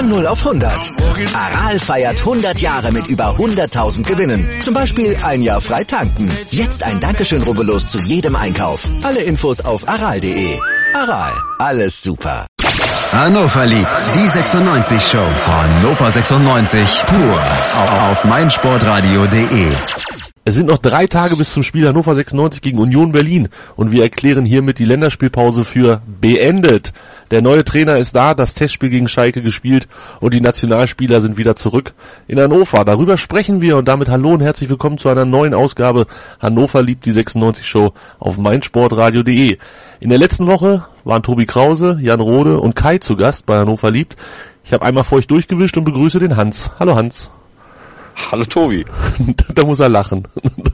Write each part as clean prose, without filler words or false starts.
Von 0 auf 100. Aral feiert 100 Jahre mit über 100.000 Gewinnen. Zum Beispiel ein Jahr frei tanken. Jetzt ein Dankeschön, rubbellos zu jedem Einkauf. Alle Infos auf aral.de. Aral, alles super. Hannover liebt die 96 Show. Hannover 96 pur auf meinsportradio.de. Es sind noch 3 Tage bis zum Spiel Hannover 96 gegen Union Berlin und wir erklären hiermit die Länderspielpause für beendet. Der neue Trainer ist da, das Testspiel gegen Schalke gespielt und die Nationalspieler sind wieder zurück in Hannover. Darüber sprechen wir und damit hallo und herzlich willkommen zu einer neuen Ausgabe Hannover liebt die 96 Show auf meinsportradio.de. In der letzten Woche waren Tobi Krause, Jan Rode und Kai zu Gast bei Hannover liebt. Ich habe einmal vor euch durchgewischt und begrüße den Hans. Hallo Hans. Hallo Tobi. Da muss er lachen.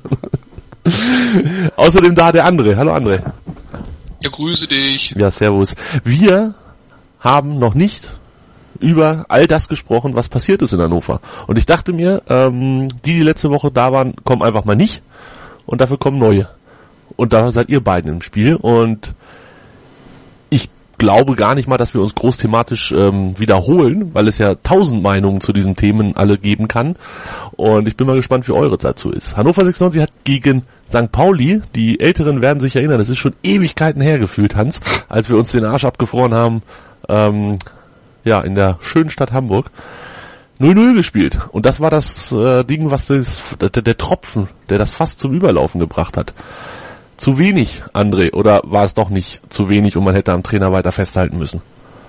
Außerdem da der André. Hallo André. Ja, grüße dich. Ja, servus. Wir haben noch nicht über all das gesprochen, was passiert ist in Hannover. Und ich dachte mir, die letzte Woche da waren, kommen einfach mal nicht. Und dafür kommen neue. Und da seid ihr beiden im Spiel. Und ich glaube gar nicht mal, dass wir uns groß thematisch wiederholen, weil es ja 1000 Meinungen zu diesen Themen alle geben kann. Und ich bin mal gespannt, wie eure dazu ist. Hannover 96 hat gegen St. Pauli, die Älteren werden sich erinnern, das ist schon Ewigkeiten her gefühlt, Hans, als wir uns den Arsch abgefroren haben, in der schönen Stadt Hamburg, 0-0 gespielt. Und das war das Ding, was der Tropfen, der das fast zum Überlaufen gebracht hat. Zu wenig, André, oder war es doch nicht zu wenig und man hätte am Trainer weiter festhalten müssen?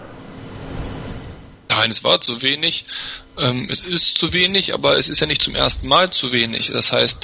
Nein, es war zu wenig. Es ist zu wenig, aber es ist ja nicht zum ersten Mal zu wenig. Das heißt,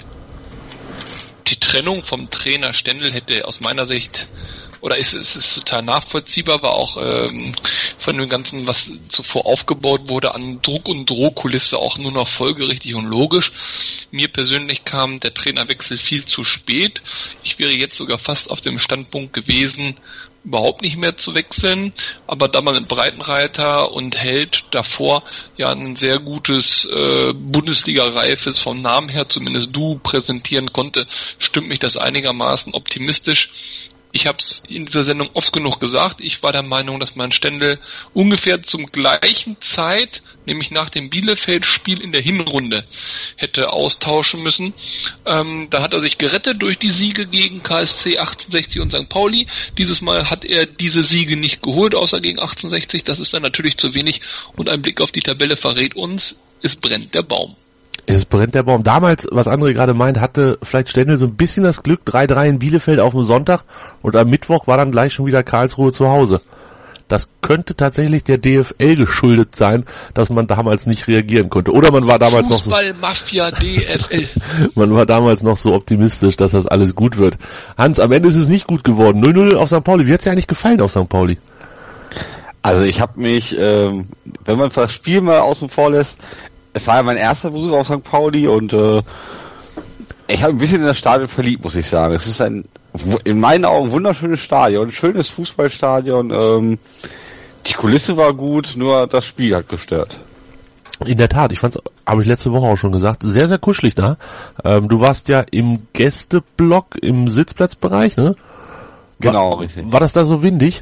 die Trennung vom Trainer Stendel hätte aus meiner Sicht, oder ist total nachvollziehbar, war auch von dem Ganzen, was zuvor aufgebaut wurde, an Druck und Drohkulisse auch nur noch folgerichtig und logisch. Mir persönlich kam der Trainerwechsel viel zu spät. Ich wäre jetzt sogar fast auf dem Standpunkt gewesen, überhaupt nicht mehr zu wechseln, aber da man mit Breitenreiter und Held davor ja ein sehr gutes Bundesliga-reifes vom Namen her, zumindest du, präsentieren konnte, stimmt mich das einigermaßen optimistisch. Ich habe es in dieser Sendung oft genug gesagt, ich war der Meinung, dass man Stendel ungefähr zum gleichen Zeit, nämlich nach dem Bielefeld-Spiel in der Hinrunde, hätte austauschen müssen. Da hat er sich gerettet durch die Siege gegen KSC 1860 und St. Pauli. Dieses Mal hat er diese Siege nicht geholt, außer gegen 1860. Das ist dann natürlich zu wenig und ein Blick auf die Tabelle verrät uns, es brennt der Baum. Es brennt der Baum. Damals, was André gerade meint, hatte vielleicht Stendel so ein bisschen das Glück, 3-3 in Bielefeld auf dem Sonntag und am Mittwoch war dann gleich schon wieder Karlsruhe zu Hause. Das könnte tatsächlich der DFL geschuldet sein, dass man damals nicht reagieren konnte. Oder man war damals noch so... Fußball-Mafia DFL. Man war damals noch so optimistisch, dass das alles gut wird. Hans, am Ende ist es nicht gut geworden. 0-0 auf St. Pauli. Wie hat's dir eigentlich gefallen auf St. Pauli? Also ich habe mich, wenn man das Spiel mal außen vor lässt, es war ja mein erster Besuch auf St. Pauli und ich habe ein bisschen in das Stadion verliebt, muss ich sagen. Es ist in meinen Augen wunderschönes Stadion, schönes Fußballstadion. Die Kulisse war gut, nur das Spiel hat gestört. In der Tat, ich fand's, habe ich letzte Woche auch schon gesagt, sehr, sehr kuschelig da. Du warst ja im Gästeblock, im Sitzplatzbereich, ne? Genau, richtig. War das da so windig?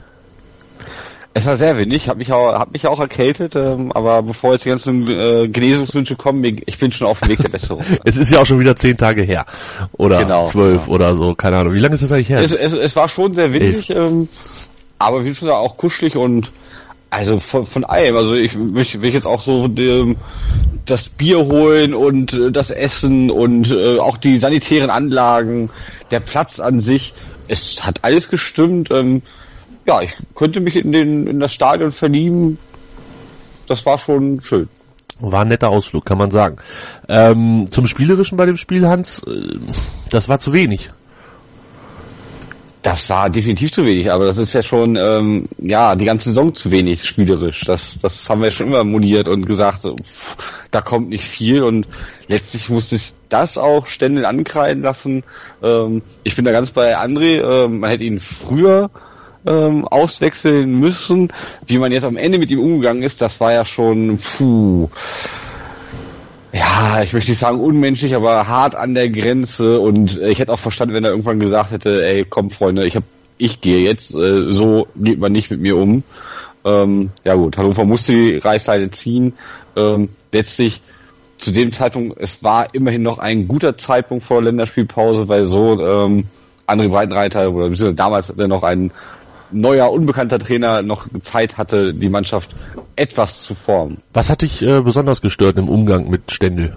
Es war sehr windig, hab mich auch erkältet, aber bevor jetzt die ganzen Genesungswünsche kommen, ich bin schon auf dem Weg der Besserung. Es ist ja auch schon wieder 10 Tage her. Oder genau, 12 oder so, keine Ahnung. Wie lange ist das eigentlich her? Es war schon sehr windig, aber wie schon gesagt, auch kuschelig und also von allem. Also will jetzt auch so das Bier holen und das Essen und auch die sanitären Anlagen, der Platz an sich. Es hat alles gestimmt. Ja, ich könnte mich in das Stadion verlieben. Das war schon schön. War ein netter Ausflug, kann man sagen. Zum Spielerischen bei dem Spiel, Hans, das war zu wenig. Das war definitiv zu wenig, aber das ist ja schon, die ganze Saison zu wenig spielerisch. Das haben wir schon immer moniert und gesagt, da kommt nicht viel und letztlich musste ich das auch Stendel ankreiden lassen. Ich bin da ganz bei André, man hätte ihn früher auswechseln müssen. Wie man jetzt am Ende mit ihm umgegangen ist, das war ja schon, ja, ich möchte nicht sagen unmenschlich, aber hart an der Grenze und ich hätte auch verstanden, wenn er irgendwann gesagt hätte, ey, komm Freunde, ich gehe jetzt, so geht man nicht mit mir um. Ja gut, Hannover musste die Reißleine ziehen. Letztlich zu dem Zeitpunkt, es war immerhin noch ein guter Zeitpunkt vor Länderspielpause, weil so André Breitenreiter oder damals noch ein neuer, unbekannter Trainer noch Zeit hatte, die Mannschaft etwas zu formen. Was hat dich besonders gestört im Umgang mit Stendel?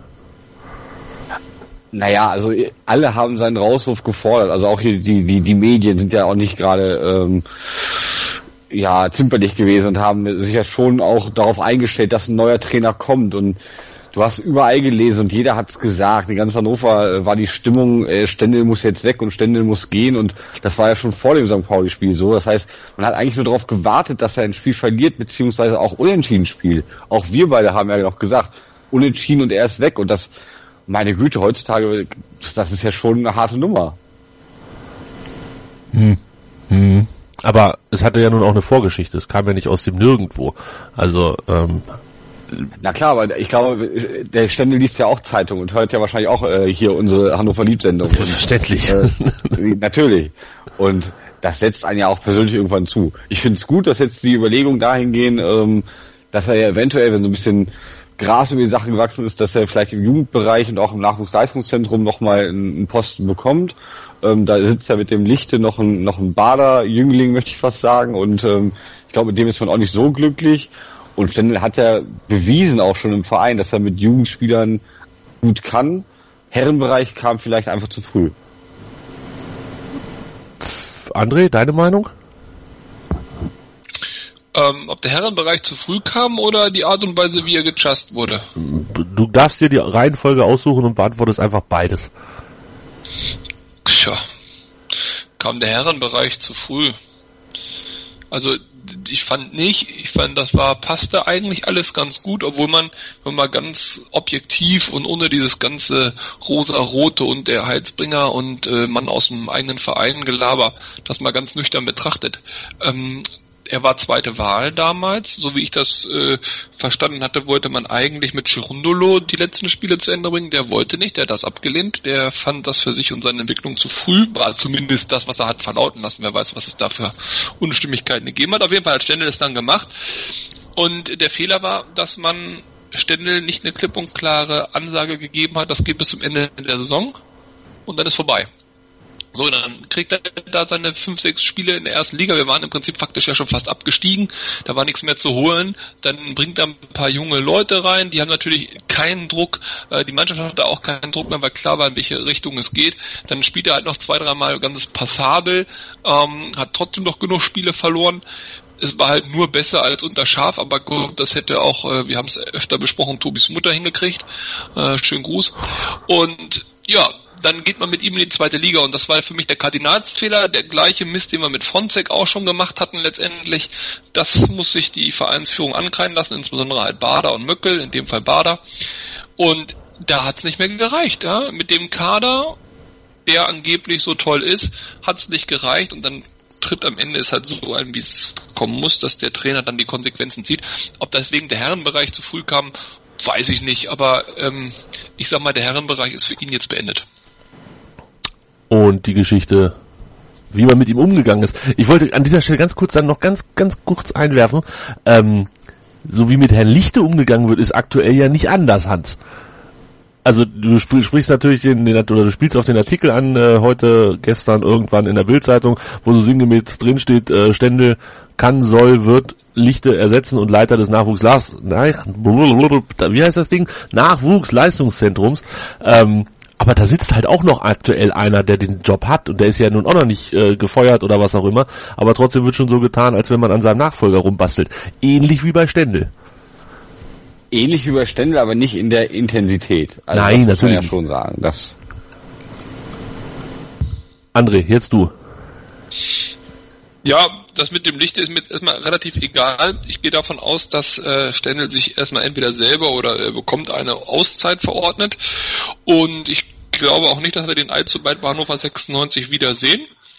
Naja, also alle haben seinen Rauswurf gefordert. Also auch hier die Medien sind ja auch nicht gerade zimperlich gewesen und haben sich ja schon auch darauf eingestellt, dass ein neuer Trainer kommt. Und du hast überall gelesen und jeder hat's gesagt. In ganz Hannover war die Stimmung, Stendel muss jetzt weg und Stendel muss gehen. Und das war ja schon vor dem St. Pauli-Spiel so. Das heißt, man hat eigentlich nur darauf gewartet, dass er ein Spiel verliert, beziehungsweise auch unentschieden spielt. Auch wir beide haben ja noch gesagt, unentschieden und er ist weg. Und das, meine Güte, heutzutage, das ist ja schon eine harte Nummer. Aber es hatte ja nun auch eine Vorgeschichte. Es kam ja nicht aus dem Nirgendwo. Also, na klar, aber ich glaube, der Stendel liest ja auch Zeitung und hört ja wahrscheinlich auch hier unsere Hannover-Lieb-Sendung. Selbstverständlich. Natürlich. Und das setzt einen ja auch persönlich irgendwann zu. Ich finde es gut, dass jetzt die Überlegungen dahin gehen, dass er ja eventuell, wenn so ein bisschen Gras über die Sache gewachsen ist, dass er vielleicht im Jugendbereich und auch im Nachwuchsleistungszentrum nochmal einen Posten bekommt. Da sitzt ja mit dem Lichte noch ein Bader-Jüngling, möchte ich fast sagen. Und ich glaube, mit dem ist man auch nicht so glücklich. Und Stendel hat ja bewiesen auch schon im Verein, dass er mit Jugendspielern gut kann. Herrenbereich kam vielleicht einfach zu früh. André, deine Meinung? Ob der Herrenbereich zu früh kam oder die Art und Weise, wie er gejust wurde? Du darfst dir die Reihenfolge aussuchen und beantwortest einfach beides. Tja, kam der Herrenbereich zu früh. Also ich fand, passte eigentlich alles ganz gut, obwohl man, wenn man ganz objektiv und ohne dieses ganze rosa-rote und der Heilsbringer und man aus dem eigenen Verein Gelaber, das mal ganz nüchtern betrachtet. Er war zweite Wahl damals, so wie ich das verstanden hatte, wollte man eigentlich mit Cherundolo die letzten Spiele zu Ende bringen. Der wollte nicht, der hat das abgelehnt, der fand das für sich und seine Entwicklung zu früh, war zumindest das, was er hat verlauten lassen. Wer weiß, was es da für Unstimmigkeiten gegeben hat. Auf jeden Fall hat Stendel es dann gemacht. Und der Fehler war, dass man Stendel nicht eine klipp und klare Ansage gegeben hat, das geht bis zum Ende der Saison und dann ist vorbei. So, dann kriegt er da seine 5-6 Spiele in der ersten Liga. Wir waren im Prinzip faktisch ja schon fast abgestiegen. Da war nichts mehr zu holen. Dann bringt er ein paar junge Leute rein. Die haben natürlich keinen Druck. Die Mannschaft hatte auch keinen Druck mehr, weil klar war, in welche Richtung es geht. Dann spielt er halt noch 2-3 Mal ganz passabel. Hat trotzdem noch genug Spiele verloren. Es war halt nur besser als unter Schaf, aber gut, das hätte auch, wir haben es öfter besprochen, Tobis Mutter hingekriegt. Schönen Gruß. Und ja, dann geht man mit ihm in die zweite Liga und das war für mich der Kardinalsfehler, der gleiche Mist, den wir mit Fronzek auch schon gemacht hatten letztendlich. Das muss sich die Vereinsführung ankreiden lassen, insbesondere halt Bader und Möckel, in dem Fall Bader. Und da hat es nicht mehr gereicht. Ja? Mit dem Kader, der angeblich so toll ist, hat es nicht gereicht und dann tritt am Ende ist halt so ein, wie es kommen muss, dass der Trainer dann die Konsequenzen zieht. Ob das wegen der Herrenbereich zu früh kam, weiß ich nicht, aber ich sag mal, der Herrenbereich ist für ihn jetzt beendet. Und die Geschichte, wie man mit ihm umgegangen ist. Ich wollte an dieser Stelle ganz kurz dann noch ganz kurz einwerfen, so wie mit Herrn Lichte umgegangen wird, ist aktuell ja nicht anders, Hans. Also du sprichst natürlich oder du spielst auf den Artikel an, heute, gestern, irgendwann in der Bildzeitung, wo so sinngemäß drinsteht, Stendel kann, soll, wird Lichte ersetzen und Leiter des Nachwuchsleistungszentrums. Aber da sitzt halt auch noch aktuell einer, der den Job hat und der ist ja nun auch noch nicht gefeuert oder was auch immer, aber trotzdem wird schon so getan, als wenn man an seinem Nachfolger rumbastelt. Ähnlich wie bei Stendel. Ähnlich wie bei Stendel, aber nicht in der Intensität. Also nein, das natürlich. Muss man ja schon sagen. Das André, jetzt du. Ja, das mit dem Licht ist mir erstmal relativ egal. Ich gehe davon aus, dass Stendel sich erstmal entweder selber oder er bekommt eine Auszeit verordnet. Und ich glaube auch nicht, dass wir den allzu bald bei Hannover 96 wiedersehen.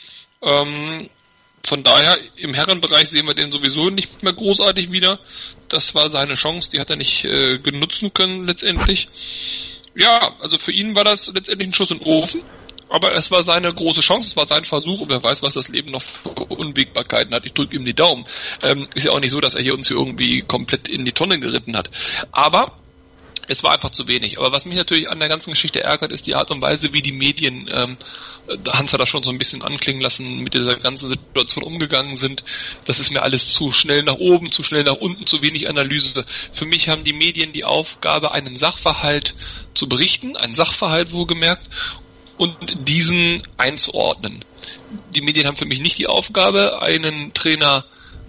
Von daher, im Herrenbereich sehen wir den sowieso nicht mehr großartig wieder. Das war seine Chance, die hat er nicht genutzen können letztendlich. Ja, also für ihn war das letztendlich ein Schuss in den Ofen. Aber es war seine große Chance, es war sein Versuch und wer weiß, was das Leben noch für Unwägbarkeiten hat. Ich drücke ihm die Daumen. Ist ja auch nicht so, dass er uns hier irgendwie komplett in die Tonne geritten hat. Aber es war einfach zu wenig. Aber was mich natürlich an der ganzen Geschichte ärgert, ist die Art und Weise, wie die Medien, Hans hat das schon so ein bisschen anklingen lassen, mit dieser ganzen Situation umgegangen sind. Das ist mir alles zu schnell nach oben, zu schnell nach unten, zu wenig Analyse. Für mich haben die Medien die Aufgabe, einen Sachverhalt zu berichten, einen Sachverhalt wohlgemerkt, und diesen einzuordnen. Die Medien haben für mich nicht die Aufgabe, einen Trainer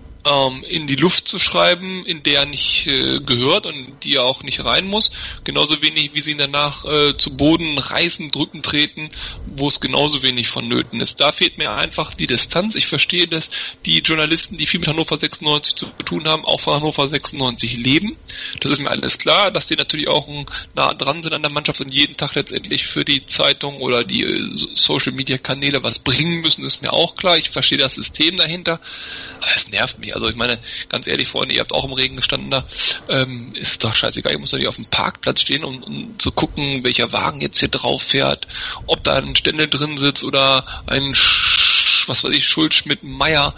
in die Luft zu schreiben, in der er nicht gehört und die er auch nicht rein muss. Genauso wenig, wie sie ihn danach zu Boden reißen, drücken, treten, wo es genauso wenig vonnöten ist. Da fehlt mir einfach die Distanz. Ich verstehe, dass die Journalisten, die viel mit Hannover 96 zu tun haben, auch von Hannover 96 leben. Das ist mir alles klar, dass die natürlich auch nah dran sind an der Mannschaft und jeden Tag letztendlich für die Zeitung oder die Social-Media-Kanäle was bringen müssen, ist mir auch klar. Ich verstehe das System dahinter. Aber es nervt mich. Also ich meine, ganz ehrlich, Freunde, ihr habt auch im Regen gestanden da, ist doch scheißegal, ihr müsst doch nicht auf dem Parkplatz stehen, um zu gucken, welcher Wagen jetzt hier drauf fährt, ob da ein Stendel drin sitzt oder ein Schulschmidt, Meier,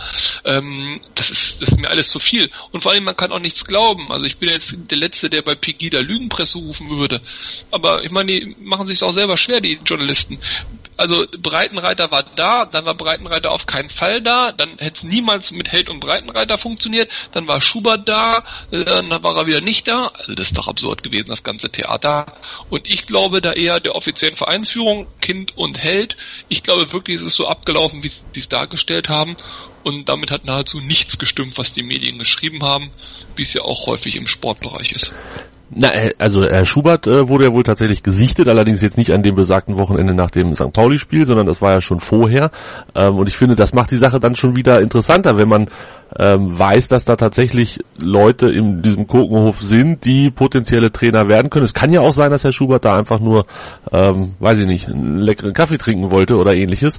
das ist mir alles zu viel. Und vor allem, man kann auch nichts glauben. Also ich bin jetzt der Letzte, der bei Pegida Lügenpresse rufen würde. Aber ich meine, die machen sich auch selber schwer, die Journalisten. Also Breitenreiter war da, dann war Breitenreiter auf keinen Fall da, dann hätte es niemals mit Held und Breitenreiter funktioniert, dann war Schubert da, dann war er wieder nicht da. Also das ist doch absurd gewesen, das ganze Theater. Und ich glaube da eher der offiziellen Vereinsführung, Kind und Held, ich glaube wirklich, es ist so abgelaufen, wie sie es dargestellt haben. Und damit hat nahezu nichts gestimmt, was die Medien geschrieben haben, wie es ja auch häufig im Sportbereich ist. Na, also Herr Schubert wurde ja wohl tatsächlich gesichtet, allerdings jetzt nicht an dem besagten Wochenende nach dem St. Pauli-Spiel, sondern das war ja schon vorher. Und ich finde, das macht die Sache dann schon wieder interessanter, wenn man weiß, dass da tatsächlich Leute in diesem Kokenhof sind, die potenzielle Trainer werden können. Es kann ja auch sein, dass Herr Schubert da einfach nur, weiß ich nicht, einen leckeren Kaffee trinken wollte oder ähnliches.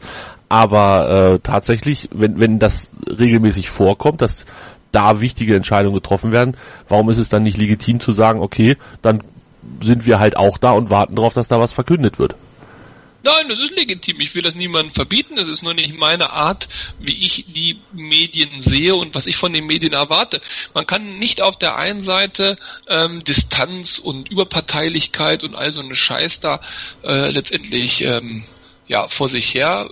Aber tatsächlich, wenn das regelmäßig vorkommt, dass da wichtige Entscheidungen getroffen werden, warum ist es dann nicht legitim zu sagen, okay, dann sind wir halt auch da und warten darauf, dass da was verkündet wird? Nein, das ist legitim. Ich will das niemandem verbieten. Es ist nur nicht meine Art, wie ich die Medien sehe und was ich von den Medien erwarte. Man kann nicht auf der einen Seite Distanz und Überparteilichkeit und all so eine Scheiß da letztendlich vor sich her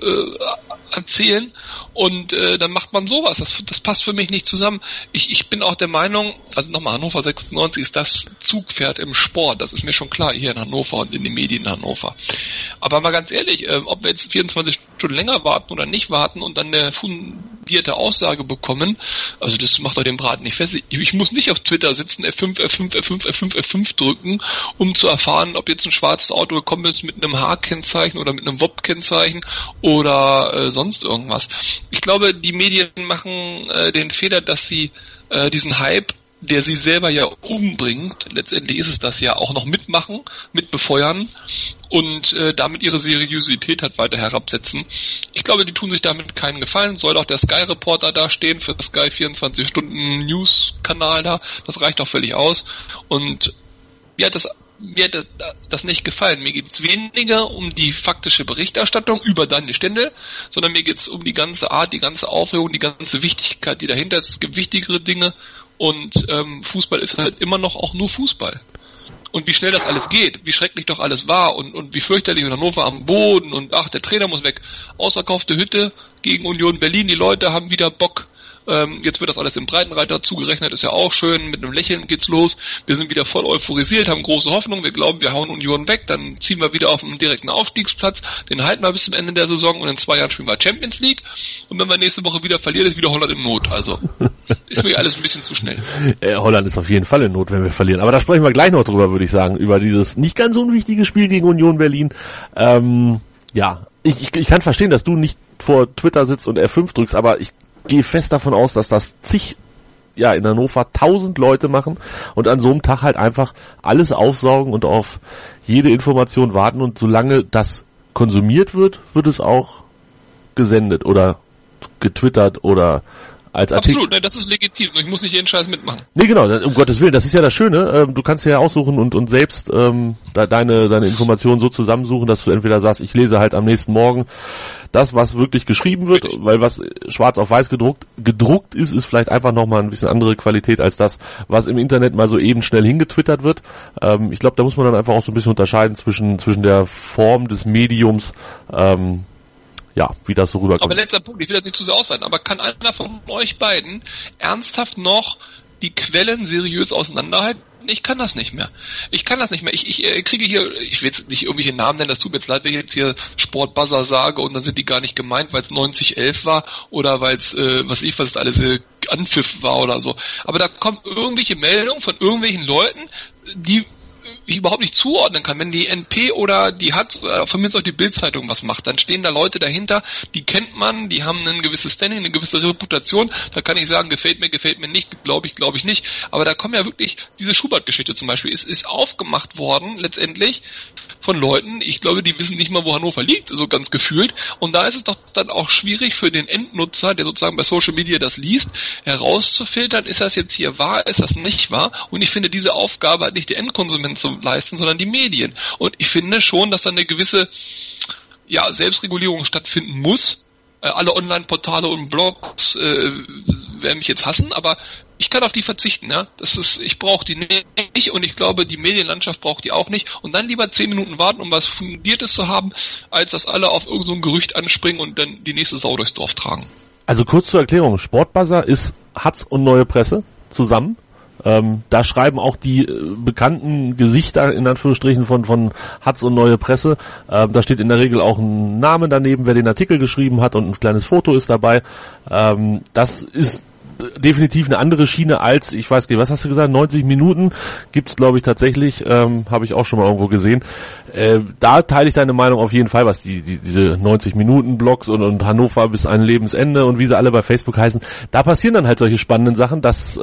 erzählen und dann macht man sowas. Das passt für mich nicht zusammen. Ich bin auch der Meinung, also nochmal, Hannover 96 ist das Zugpferd im Sport. Das ist mir schon klar hier in Hannover und in den Medien in Hannover. Aber mal ganz ehrlich, ob wir jetzt 24 Stunden länger warten oder nicht warten und dann eine fundierte Aussage bekommen, also das macht doch den Braten nicht fest. Ich muss nicht auf Twitter sitzen, F5 drücken, um zu erfahren, ob jetzt ein schwarzes Auto gekommen ist mit einem H-Kennzeichen oder mit einem WOP-Kennzeichen oder sonst irgendwas. Ich glaube, die Medien machen den Fehler, dass sie diesen Hype, der sie selber ja umbringt, letztendlich ist es das ja, auch noch mitmachen, mitbefeuern und damit ihre Seriosität halt weiter herabsetzen. Ich glaube, die tun sich damit keinen Gefallen. Soll auch der Sky-Reporter da stehen für Sky 24-Stunden-News-Kanal da. Das reicht auch völlig aus. Und mir hat das nicht gefallen. Mir geht es weniger um die faktische Berichterstattung über Daniel Stendel, sondern mir geht es um die ganze Art, die ganze Aufregung, die ganze Wichtigkeit, die dahinter ist. Es gibt wichtigere Dinge und Fußball ist halt immer noch auch nur Fußball. Und wie schnell das alles geht, wie schrecklich doch alles war und wie fürchterlich in Hannover am Boden und ach, der Trainer muss weg. Ausverkaufte Hütte gegen Union Berlin, die Leute haben wieder Bock. Jetzt wird das alles im Breitenreiter zugerechnet, ist ja auch schön, mit einem Lächeln geht's los. Wir sind wieder voll euphorisiert, haben große Hoffnung, wir glauben, wir hauen Union weg, dann ziehen wir wieder auf einen direkten Aufstiegsplatz, den halten wir bis zum Ende der Saison und in 2 Jahren spielen wir Champions League. Und wenn wir nächste Woche wieder verlieren, ist wieder Holland in Not. Also ist mir alles ein bisschen zu schnell. Holland ist auf jeden Fall in Not, wenn wir verlieren. Aber da sprechen wir gleich noch drüber, würde ich sagen, über dieses nicht ganz unwichtige Spiel gegen Union Berlin. Ich kann verstehen, dass du nicht vor Twitter sitzt und F5 drückst, aber ich gehe fest davon aus, dass das in Hannover 1000 Leute machen und an so einem Tag halt einfach alles aufsaugen und auf jede Information warten und solange das konsumiert wird, wird es auch gesendet oder getwittert oder als Artikel. Absolut, ne, das ist legitim. Ich muss nicht jeden Scheiß mitmachen. Nee, genau, um Gottes Willen, das ist ja das Schöne. Du kannst ja aussuchen und selbst deine Informationen so zusammensuchen, dass du entweder sagst, ich lese halt am nächsten Morgen das, was wirklich geschrieben wird, weil was schwarz auf weiß gedruckt ist vielleicht einfach nochmal ein bisschen andere Qualität als das, was im Internet mal so eben schnell hingetwittert wird. Ich glaube, da muss man dann einfach auch so ein bisschen unterscheiden zwischen der Form des Mediums, wie das so rüberkommt. Aber letzter Punkt, ich will das nicht zu sehr ausweiten, aber kann einer von euch beiden ernsthaft noch die Quellen seriös auseinanderhalten? Ich kann das nicht mehr. Ich kriege hier, ich will jetzt nicht irgendwelche Namen nennen, das tut mir jetzt leid, wenn ich jetzt hier Sportbuzzer sage und dann sind die gar nicht gemeint, weil es 90-11 war oder weil es, was alles Anpfiff war oder so. Aber da kommen irgendwelche Meldungen von irgendwelchen Leuten, die ich überhaupt nicht zuordnen kann. Wenn die NP oder die hat, von mir ist auch die Bild-Zeitung was macht, dann stehen da Leute dahinter, die kennt man, die haben ein gewisses Standing, eine gewisse Reputation, da kann ich sagen, gefällt mir nicht, glaube ich nicht, aber da kommen ja wirklich, diese Schubert-Geschichte zum Beispiel, ist aufgemacht worden, letztendlich, von Leuten, ich glaube, die wissen nicht mal, wo Hannover liegt, so ganz gefühlt, und da ist es doch dann auch schwierig für den Endnutzer, der sozusagen bei Social Media das liest, herauszufiltern, ist das jetzt hier wahr, ist das nicht wahr, und ich finde, diese Aufgabe hat nicht der Endkonsument zu leisten, sondern die Medien, und ich finde schon, dass da eine gewisse Selbstregulierung stattfinden muss. Alle Online-Portale und Blogs werden mich jetzt hassen, aber ich kann auf die verzichten, ja. Ich brauche die nicht und ich glaube, die Medienlandschaft braucht die auch nicht. Und dann lieber 10 Minuten warten, um was Fundiertes zu haben, als dass alle auf irgend so ein Gerücht anspringen und dann die nächste Sau durchs Dorf tragen. Also kurz zur Erklärung, Sportbuzzer ist Hatz und Neue Presse zusammen. Da schreiben auch die bekannten Gesichter in Anführungsstrichen von Hatz und Neue Presse. Da steht in der Regel auch ein Name daneben, wer den Artikel geschrieben hat, und ein kleines Foto ist dabei. Das ist definitiv eine andere Schiene als, ich weiß nicht, was hast du gesagt, 90 Minuten gibt's, glaube ich, tatsächlich, habe ich auch schon mal irgendwo gesehen. Da teile ich deine Meinung auf jeden Fall, was diese 90-Minuten-Blogs und Hannover bis ein Lebensende und wie sie alle bei Facebook heißen. Da passieren dann halt solche spannenden Sachen, dass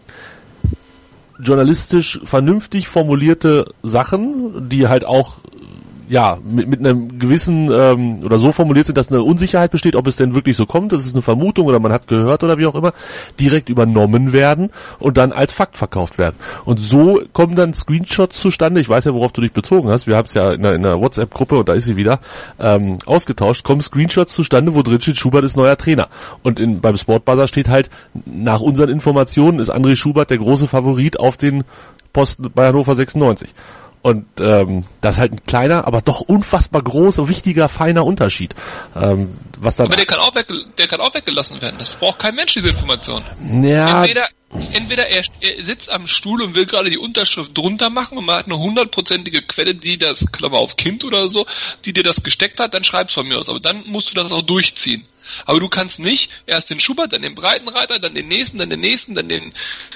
journalistisch vernünftig formulierte Sachen, die halt auch mit einem gewissen oder so formuliert sind, dass eine Unsicherheit besteht, ob es denn wirklich so kommt, das ist eine Vermutung oder man hat gehört oder wie auch immer, direkt übernommen werden und dann als Fakt verkauft werden. Und so kommen dann Screenshots zustande, ich weiß ja, worauf du dich bezogen hast, wir haben es ja in einer WhatsApp-Gruppe, und da ist sie wieder, ausgetauscht, kommen Screenshots zustande, wo drin steht, Schubert ist neuer Trainer. Und beim Sportbuzzer steht halt, nach unseren Informationen ist André Schubert der große Favorit auf den Posten bei Hannover 96. Und das ist halt ein kleiner, aber doch unfassbar großer, wichtiger, feiner Unterschied. Was dann aber der kann auch weggelassen werden. Das braucht kein Mensch, diese Information. Ja. Entweder er sitzt am Stuhl und will gerade die Unterschrift drunter machen und man hat eine 100%ige Quelle, die das, Klammer auf Kind oder so, die dir das gesteckt hat, dann schreib's von mir aus. Aber dann musst du das auch durchziehen. Aber du kannst nicht erst den Schubert, dann den Breitenreiter, dann den nächsten, dann den,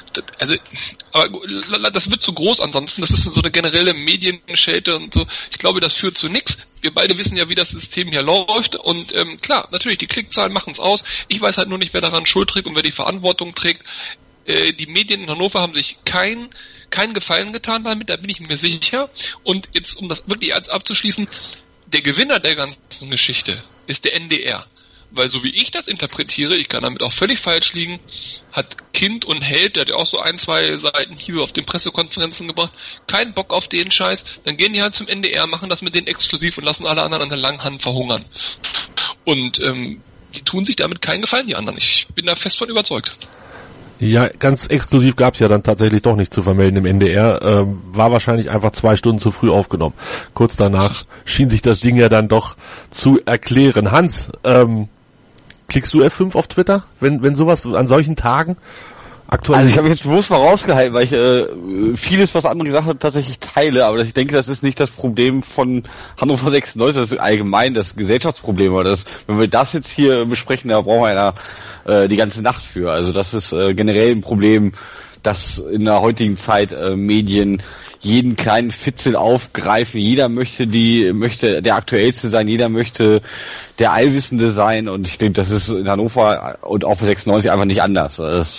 aber das wird zu groß ansonsten, das ist so eine generelle Medienschelte und so, ich glaube, das führt zu nichts. Wir beide wissen ja, wie das System hier läuft und klar, natürlich, die Klickzahlen machen es aus, ich weiß halt nur nicht, wer daran Schuld trägt und wer die Verantwortung trägt. Die Medien in Hannover haben sich keinen Gefallen getan damit, da bin ich mir sicher, und jetzt, um das wirklich abzuschließen, der Gewinner der ganzen Geschichte ist der NDR. Weil so wie ich das interpretiere, ich kann damit auch völlig falsch liegen, hat Kind und Held, der hat ja auch so 1-2 Seiten Hiebe auf den Pressekonferenzen gebracht, keinen Bock auf den Scheiß, dann gehen die halt zum NDR, machen das mit denen exklusiv und lassen alle anderen an der langen Hand verhungern. Und die tun sich damit keinen Gefallen, die anderen. Ich bin da fest von überzeugt. Ja, ganz exklusiv gab's ja dann tatsächlich doch nicht zu vermelden im NDR, war wahrscheinlich einfach 2 Stunden zu früh aufgenommen. Kurz danach schien sich das Ding ja dann doch zu erklären. Hans, klickst du F5 auf Twitter, wenn sowas an solchen Tagen aktuell? Also ich habe jetzt bewusst mal rausgehalten, weil ich vieles, was andere gesagt haben, tatsächlich teile, aber ich denke, das ist nicht das Problem von Hannover 96, das ist allgemein das Gesellschaftsproblem, aber wenn wir das jetzt hier besprechen, da brauchen wir ja die ganze Nacht für. Also das ist generell ein Problem, dass in der heutigen Zeit Medien jeden kleinen Fitzel aufgreifen, jeder möchte der Aktuellste sein, jeder möchte der Allwissende sein, und ich denke, das ist in Hannover und auch für 96 einfach nicht anders.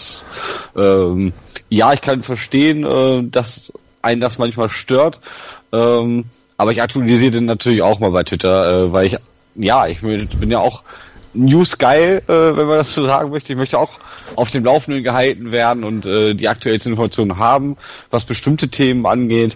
Ich kann verstehen, dass einen das manchmal stört, aber ich aktualisiere den natürlich auch mal bei Twitter, weil ich bin ja auch News geil, wenn man das so sagen möchte. Ich möchte auch auf dem Laufenden gehalten werden und die aktuellsten Informationen haben, was bestimmte Themen angeht.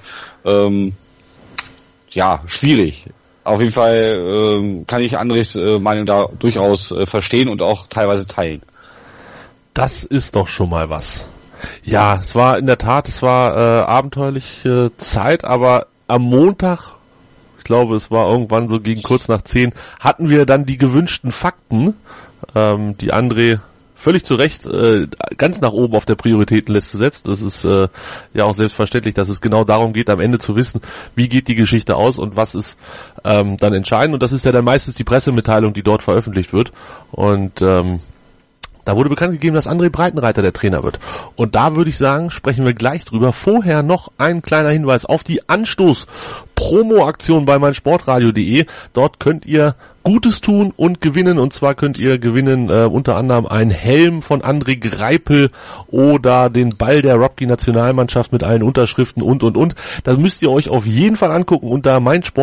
Ja, schwierig. Auf jeden Fall kann ich Andres Meinung da durchaus verstehen und auch teilweise teilen. Das ist doch schon mal was. Ja, es war in der Tat, abenteuerliche Zeit, aber am Montag, ich glaube, es war irgendwann so gegen kurz nach 10, hatten wir dann die gewünschten Fakten, die André völlig zu Recht ganz nach oben auf der Prioritätenliste setzt. Das ist ja auch selbstverständlich, dass es genau darum geht, am Ende zu wissen, wie geht die Geschichte aus und was ist dann entscheidend. Und das ist ja dann meistens die Pressemitteilung, die dort veröffentlicht wird. Und da wurde bekannt gegeben, dass André Breitenreiter der Trainer wird. Und da würde ich sagen, sprechen wir gleich drüber. Vorher noch ein kleiner Hinweis auf die Anstoß-Promo-Aktion bei meinsportradio.de. Dort könnt ihr Gutes tun und gewinnen. Und zwar könnt ihr gewinnen unter anderem einen Helm von André Greipel oder den Ball der Rugby-Nationalmannschaft mit allen Unterschriften und. Das müsst ihr euch auf jeden Fall angucken unter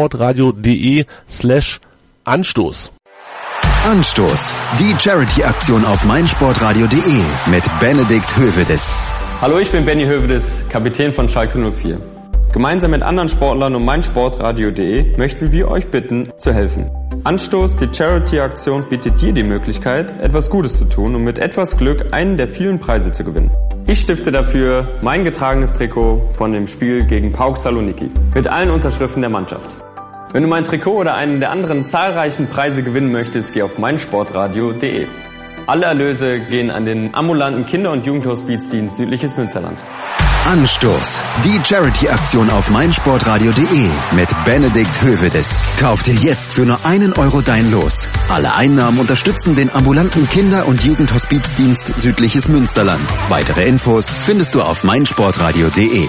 meinsportradio.de/Anstoß. Anstoß, die Charity-Aktion auf meinsportradio.de mit Benedikt Hövedes. Hallo, ich bin Benny Hövedes, Kapitän von Schalke 04. Gemeinsam mit anderen Sportlern und meinsportradio.de möchten wir euch bitten, zu helfen. Anstoß, die Charity-Aktion bietet dir die Möglichkeit, etwas Gutes zu tun und mit etwas Glück einen der vielen Preise zu gewinnen. Ich stifte dafür mein getragenes Trikot von dem Spiel gegen PAOK Saloniki mit allen Unterschriften der Mannschaft. Wenn du mein Trikot oder einen der anderen zahlreichen Preise gewinnen möchtest, geh auf meinsportradio.de. Alle Erlöse gehen an den ambulanten Kinder- und Jugendhospizdienst Südliches Münsterland. Anstoß, die Charity-Aktion auf meinsportradio.de mit Benedikt Hövedes. Kauf dir jetzt für nur 1 Euro dein Los. Alle Einnahmen unterstützen den ambulanten Kinder- und Jugendhospizdienst Südliches Münsterland. Weitere Infos findest du auf meinsportradio.de.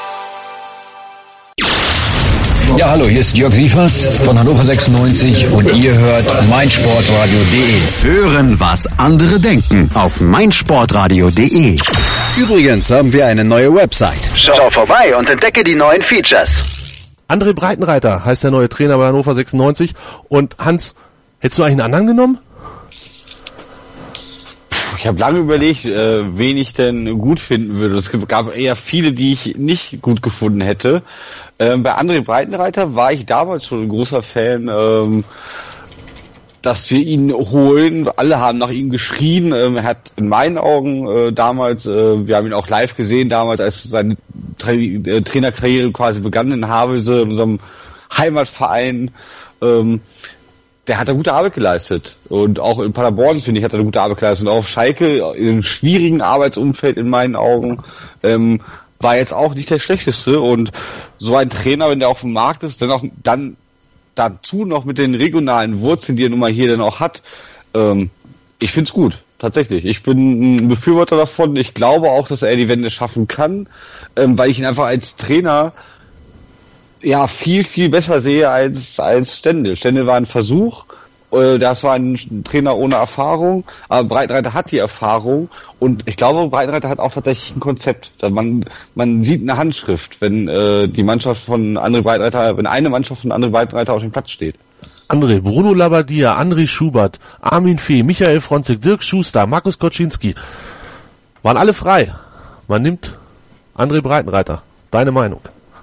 Ja, hallo, hier ist Jörg Sievers von Hannover 96 und ihr hört meinsportradio.de. Hören, was andere denken auf meinsportradio.de. Übrigens haben wir eine neue Website. Schau vorbei und entdecke die neuen Features. André Breitenreiter heißt der neue Trainer bei Hannover 96. Und Hans, hättest du eigentlich einen anderen genommen? Ich habe lange überlegt, wen ich denn gut finden würde. Es gab eher viele, die ich nicht gut gefunden hätte. Bei André Breitenreiter war ich damals schon ein großer Fan, dass wir ihn holen. Alle haben nach ihm geschrien. Er hat in meinen Augen damals, wir haben ihn auch live gesehen damals, als seine Trainerkarriere quasi begann in Havelse, in unserem Heimatverein. Der hat da gute Arbeit geleistet. Und auch in Paderborn, finde ich, hat er eine gute Arbeit geleistet. Und auch auf Schalke, in einem schwierigen Arbeitsumfeld in meinen Augen, war jetzt auch nicht der schlechteste. Und so ein Trainer, wenn der auf dem Markt ist, dann dazu noch mit den regionalen Wurzeln, die er nun mal hier dann auch hat, ich find's gut, tatsächlich. Ich bin ein Befürworter davon. Ich glaube auch, dass er die Wende schaffen kann, weil ich ihn einfach als Trainer ja viel, viel besser sehe als Stendel. Stendel war ein Versuch, das war ein Trainer ohne Erfahrung, aber Breitenreiter hat die Erfahrung und ich glaube, Breitenreiter hat auch tatsächlich ein Konzept. Man sieht eine Handschrift, wenn die Mannschaft von André Breitenreiter, wenn eine Mannschaft von André Breitenreiter auf dem Platz steht. André, Bruno Labbadia, André Schubert, Armin Fee, Michael Fronzek, Dirk Schuster, Markus Koczynski, waren alle frei. Man nimmt André Breitenreiter. Deine Meinung?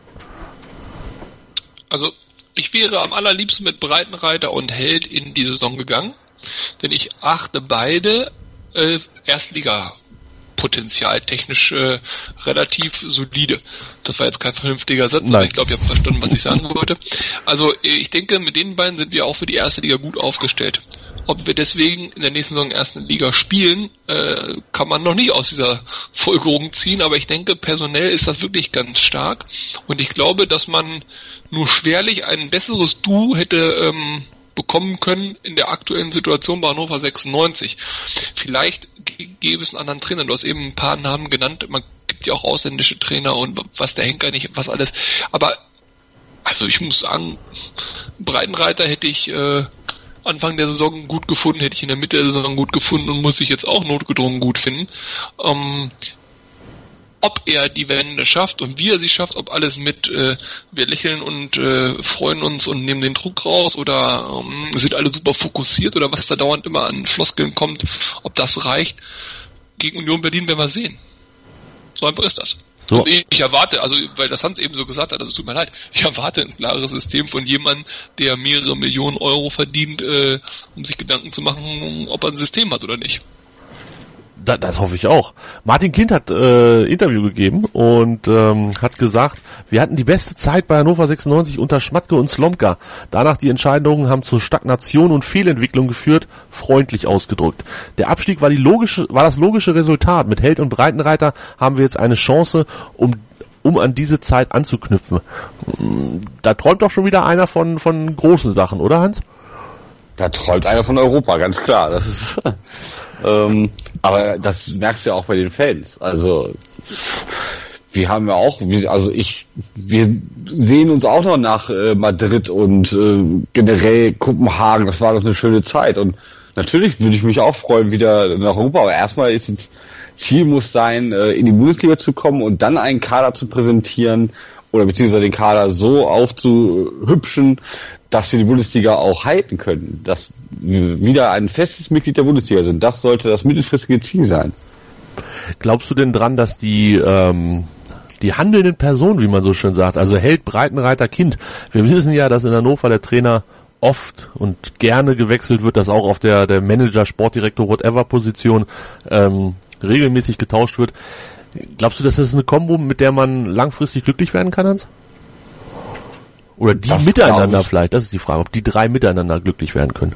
Also, ich wäre am allerliebsten mit Breitenreiter und Held in die Saison gegangen, denn ich achte beide Erstliga-Potenzial technisch relativ solide. Das war jetzt kein vernünftiger Satz, aber ich glaube, ihr habt verstanden, was ich sagen wollte. Also, ich denke, mit den beiden sind wir auch für die erste Liga gut aufgestellt. Ob wir deswegen in der nächsten Saison ersten Liga spielen, kann man noch nicht aus dieser Folgerung ziehen, aber ich denke, personell ist das wirklich ganz stark und ich glaube, dass man nur schwerlich ein besseres Duo hätte bekommen können in der aktuellen Situation bei Hannover 96. Vielleicht gäbe es einen anderen Trainer. Du hast eben ein paar Namen genannt. Man gibt ja auch ausländische Trainer und was der Henker nicht, was alles. Aber also ich muss sagen, Breitenreiter hätte ich Anfang der Saison gut gefunden, hätte ich in der Mitte der Saison gut gefunden und muss ich jetzt auch notgedrungen gut finden. ob er die Wende schafft und wie er sie schafft, ob alles mit wir lächeln und freuen uns und nehmen den Druck raus oder sind alle super fokussiert oder was da dauernd immer an Floskeln kommt, ob das reicht. Gegen Union Berlin werden wir sehen. So einfach ist das. So. Ich erwarte, also weil das Hans eben so gesagt hat, also es tut mir leid, ich erwarte ein klares System von jemandem, der mehrere Millionen Euro verdient, um sich Gedanken zu machen, ob er ein System hat oder nicht. Das hoffe ich auch. Martin Kind hat Interview gegeben und hat gesagt, wir hatten die beste Zeit bei Hannover 96 unter Schmatke und Slomka. Danach die Entscheidungen haben zur Stagnation und Fehlentwicklung geführt, freundlich ausgedrückt. Der Abstieg war das logische Resultat. Mit Held und Breitenreiter haben wir jetzt eine Chance, um an diese Zeit anzuknüpfen. Da träumt doch schon wieder einer von großen Sachen, oder Hans? Da träumt einer von Europa, ganz klar. Das ist aber das merkst du ja auch bei den Fans. Also wir haben ja auch, wir sehen uns auch noch nach Madrid und generell Kopenhagen. Das war doch eine schöne Zeit und natürlich würde ich mich auch freuen wieder nach Europa. Aber erstmal ist das Ziel muss sein, in die Bundesliga zu kommen und dann einen Kader zu präsentieren oder beziehungsweise den Kader so aufzuhübschen, dass wir die Bundesliga auch halten können, dass wir wieder ein festes Mitglied der Bundesliga sind. Das sollte das mittelfristige Ziel sein. Glaubst du denn dran, dass die handelnden Personen, wie man so schön sagt, also Held, Breitenreiter, Kind, wir wissen ja, dass in Hannover der Trainer oft und gerne gewechselt wird, dass auch auf der Manager, Sportdirektor, whatever Position regelmäßig getauscht wird. Glaubst du, dass das eine Kombo, mit der man langfristig glücklich werden kann, Hans? Oder die das miteinander vielleicht, das ist die Frage, ob die drei miteinander glücklich werden können.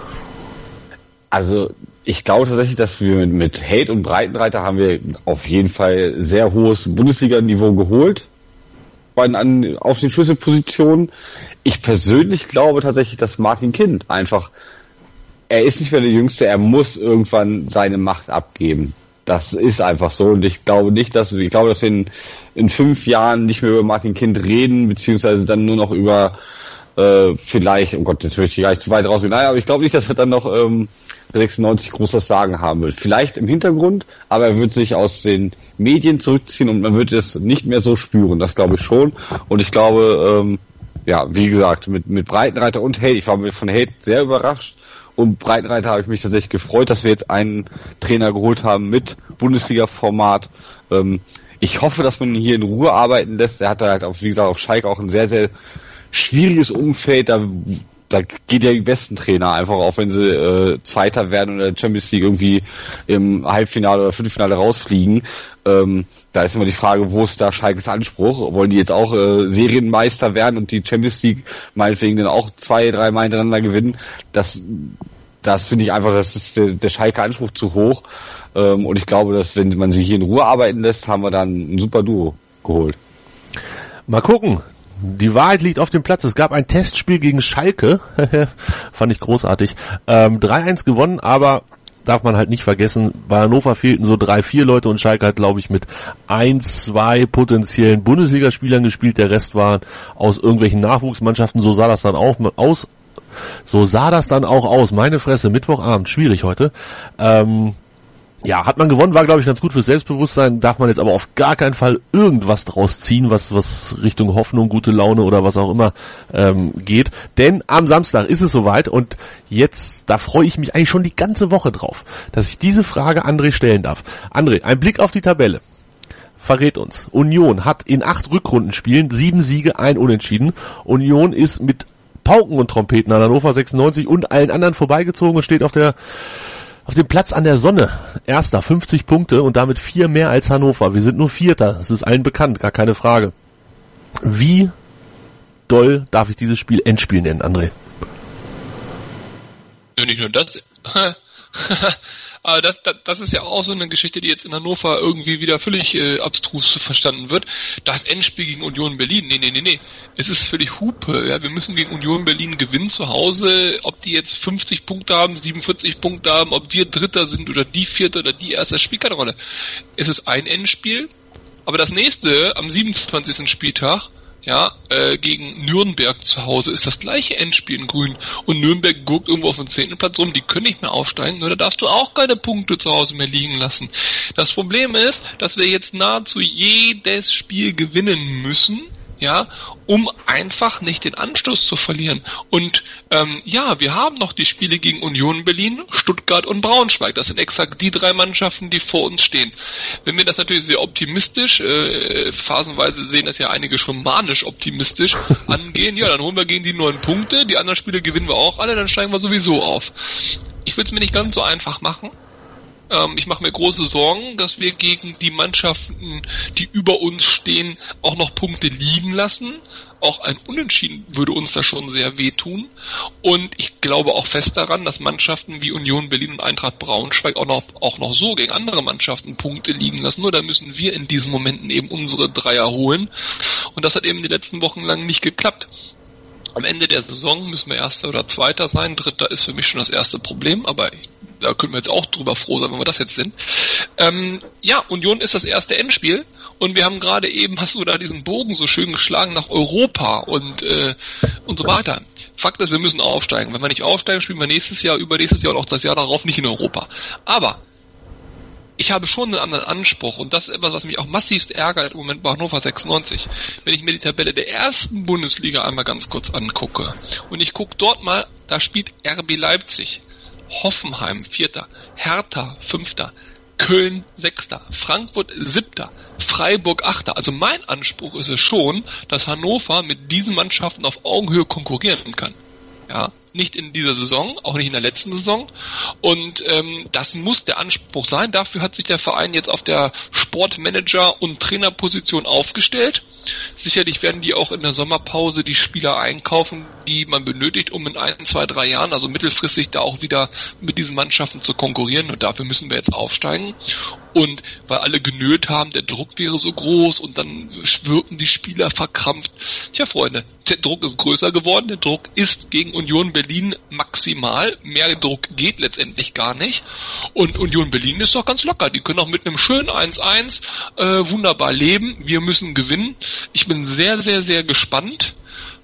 Also ich glaube tatsächlich, dass wir mit Held und Breitenreiter haben wir auf jeden Fall sehr hohes Bundesliga-Niveau geholt auf den Schlüsselpositionen. Ich persönlich glaube tatsächlich, dass Martin Kind er ist nicht mehr der Jüngste, er muss irgendwann seine Macht abgeben. Das ist einfach so und ich glaube, dass wir in 5 Jahren nicht mehr über Martin Kind reden, beziehungsweise dann nur noch über vielleicht, oh Gott, jetzt möchte ich gar nicht zu weit rausgehen, aber ich glaube nicht, dass er dann noch 96 großes Sagen haben wird. Vielleicht im Hintergrund, aber er wird sich aus den Medien zurückziehen und man wird es nicht mehr so spüren, das glaube ich schon. Und ich glaube, wie gesagt, mit Breitenreiter und Held, ich war von Held sehr überrascht. Und Breitenreiter habe ich mich tatsächlich gefreut, dass wir jetzt einen Trainer geholt haben mit Bundesliga-Format. Ich hoffe, dass man ihn hier in Ruhe arbeiten lässt. Er hat halt wie gesagt, auf Schalke auch ein sehr, sehr schwieriges Umfeld. Da geht ja die besten Trainer einfach, auch wenn sie Zweiter werden oder Champions League irgendwie im Halbfinale oder Viertelfinale rausfliegen. Da ist immer die Frage, wo ist da Schalkes Anspruch? Wollen die jetzt auch Serienmeister werden und die Champions League meinetwegen dann auch 2-3 Mal hintereinander gewinnen? Das finde ich einfach, das ist der Schalke Anspruch zu hoch. Und ich glaube, dass wenn man sie hier in Ruhe arbeiten lässt, haben wir dann ein super Duo geholt. Mal gucken. Die Wahrheit liegt auf dem Platz. Es gab ein Testspiel gegen Schalke. Fand ich großartig. 3-1 gewonnen, aber darf man halt nicht vergessen, bei Hannover fehlten so 3-4 Leute und Schalke hat, glaube ich, mit 1-2 potenziellen Bundesligaspielern gespielt. Der Rest war aus irgendwelchen Nachwuchsmannschaften. So sah das dann auch aus. Meine Fresse, Mittwochabend, schwierig heute. Hat man gewonnen, war, glaube ich, ganz gut fürs Selbstbewusstsein, darf man jetzt aber auf gar keinen Fall irgendwas draus ziehen, was Richtung Hoffnung, gute Laune oder was auch immer geht. Denn am Samstag ist es soweit und jetzt, da freue ich mich eigentlich schon die ganze Woche drauf, dass ich diese Frage André stellen darf. André, ein Blick auf die Tabelle verrät uns. Union hat in 8 Rückrundenspielen 7 Siege, 1 Unentschieden. Union ist mit Pauken und Trompeten an Hannover 96 und allen anderen vorbeigezogen und steht auf dem Platz an der Sonne. Erster, 50 Punkte und damit 4 mehr als Hannover. Wir sind nur Vierter, das ist allen bekannt, gar keine Frage. Wie doll darf ich dieses Spiel Endspiel nennen, André? Ja, nicht nur das. Aber das ist ja auch so eine Geschichte, die jetzt in Hannover irgendwie wieder völlig abstrus verstanden wird. Das Endspiel gegen Union Berlin. Nee. Es ist völlig Hupe. Ja, wir müssen gegen Union Berlin gewinnen zu Hause. Ob die jetzt 50 Punkte haben, 47 Punkte haben, ob wir Dritter sind oder die Vierte oder die Erste, das spielt keine Rolle. Es ist ein Endspiel. Aber das nächste, am 27. Spieltag, ja, gegen Nürnberg zu Hause ist das gleiche Endspiel in Grün und Nürnberg guckt irgendwo auf den 10. Platz rum, die können nicht mehr aufsteigen, nur da darfst du auch keine Punkte zu Hause mehr liegen lassen. Das Problem ist, dass wir jetzt nahezu jedes Spiel gewinnen müssen, ja, um einfach nicht den Anstoß zu verlieren. Und wir haben noch die Spiele gegen Union Berlin, Stuttgart und Braunschweig. Das sind exakt die 3 Mannschaften, die vor uns stehen. Wenn wir das natürlich sehr optimistisch, phasenweise sehen das ja einige schon manisch optimistisch angehen, ja, dann holen wir gegen die 9 Punkte, die anderen Spiele gewinnen wir auch alle, dann steigen wir sowieso auf. Ich will es mir nicht ganz so einfach machen. Ich mache mir große Sorgen, dass wir gegen die Mannschaften, die über uns stehen, auch noch Punkte liegen lassen. Auch ein Unentschieden würde uns da schon sehr wehtun. Und ich glaube auch fest daran, dass Mannschaften wie Union Berlin und Eintracht Braunschweig auch noch so gegen andere Mannschaften Punkte liegen lassen. Nur da müssen wir in diesen Momenten eben unsere Dreier holen. Und das hat eben die letzten Wochen lang nicht geklappt. Am Ende der Saison müssen wir Erster oder Zweiter sein. Dritter ist für mich schon das erste Problem, aber da können wir jetzt auch drüber froh sein, wenn wir das jetzt sind. Union ist das erste Endspiel und wir haben gerade eben, hast du da diesen Bogen so schön geschlagen nach Europa und so weiter. Fakt ist, wir müssen aufsteigen. Wenn wir nicht aufsteigen, spielen wir nächstes Jahr, übernächstes Jahr und auch das Jahr darauf nicht in Europa. Aber ich habe schon einen anderen Anspruch und das ist etwas, was mich auch massivst ärgert im Moment bei Hannover 96. Wenn ich mir die Tabelle der ersten Bundesliga einmal ganz kurz angucke und ich gucke dort mal, da spielt RB Leipzig, Hoffenheim 4., Hertha 5., Köln 6., Frankfurt 7., Freiburg 8. Also mein Anspruch ist es schon, dass Hannover mit diesen Mannschaften auf Augenhöhe konkurrieren kann. Ja, nicht in dieser Saison, auch nicht in der letzten Saison. Und das muss der Anspruch sein. Dafür hat sich der Verein jetzt auf der Sportmanager- und Trainerposition aufgestellt. Sicherlich werden die auch in der Sommerpause die Spieler einkaufen, die man benötigt, um in 1, 2, 3 Jahren, also mittelfristig, da auch wieder mit diesen Mannschaften zu konkurrieren. Und dafür müssen wir jetzt aufsteigen. Und weil alle genölt haben, der Druck wäre so groß und dann wirken die Spieler verkrampft. Tja, Freunde, der Druck ist größer geworden. Der Druck ist gegen Union Berlin maximal. Mehr Druck geht letztendlich gar nicht. Und Union Berlin ist doch ganz locker. Die können auch mit einem schönen 1-1 wunderbar leben. Wir müssen gewinnen. Ich bin sehr, sehr, sehr gespannt.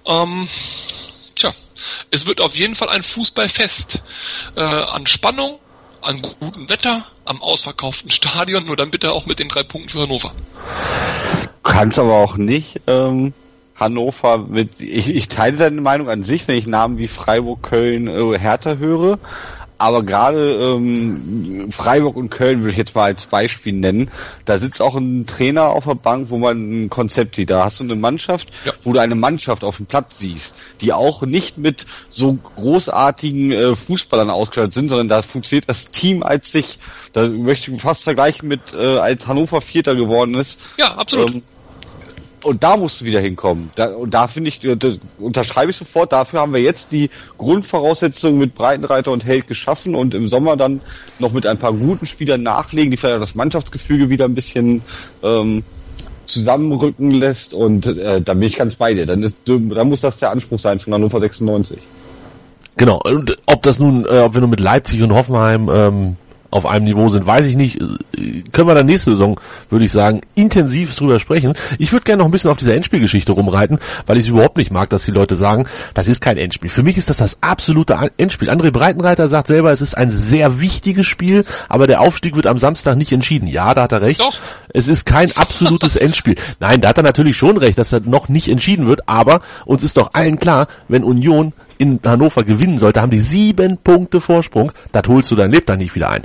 Es wird auf jeden Fall ein Fußballfest an Spannung, an gutem Wetter, am ausverkauften Stadion, nur dann bitte auch mit den 3 Punkten für Hannover. Kannst aber auch nicht Hannover ich teile deine Meinung an sich, wenn ich Namen wie Freiburg, Köln, Hertha höre, aber gerade Freiburg und Köln würde ich jetzt mal als Beispiel nennen, da sitzt auch ein Trainer auf der Bank, wo man ein Konzept sieht. Da hast du eine Mannschaft, wo du eine Mannschaft auf dem Platz siehst, die auch nicht mit so großartigen Fußballern ausgestattet sind, sondern da funktioniert das Team als sich. Da möchte ich fast vergleichen mit als Hannover Vierter geworden ist. Ja, absolut. Und da musst du wieder hinkommen. Da finde ich, unterschreibe ich sofort, dafür haben wir jetzt die Grundvoraussetzungen mit Breitenreiter und Held geschaffen und im Sommer dann noch mit ein paar guten Spielern nachlegen, die vielleicht auch das Mannschaftsgefüge wieder ein bisschen zusammenrücken lässt und da bin ich ganz bei dir. Dann muss das der Anspruch sein von Hannover 96. Genau, und ob wir nun mit Leipzig und Hoffenheim auf einem Niveau sind, weiß ich nicht. Können wir dann nächste Saison, würde ich sagen, intensiv drüber sprechen. Ich würde gerne noch ein bisschen auf dieser Endspielgeschichte rumreiten, weil ich es überhaupt nicht mag, dass die Leute sagen, das ist kein Endspiel. Für mich ist das absolute Endspiel. André Breitenreiter sagt selber, es ist ein sehr wichtiges Spiel, aber der Aufstieg wird am Samstag nicht entschieden. Ja, da hat er recht. Doch. Es ist kein absolutes Endspiel. Nein, da hat er natürlich schon recht, dass er noch nicht entschieden wird, aber uns ist doch allen klar, wenn Union in Hannover gewinnen sollte, haben die 7 Punkte Vorsprung, das holst du dein Lebtag nicht wieder ein.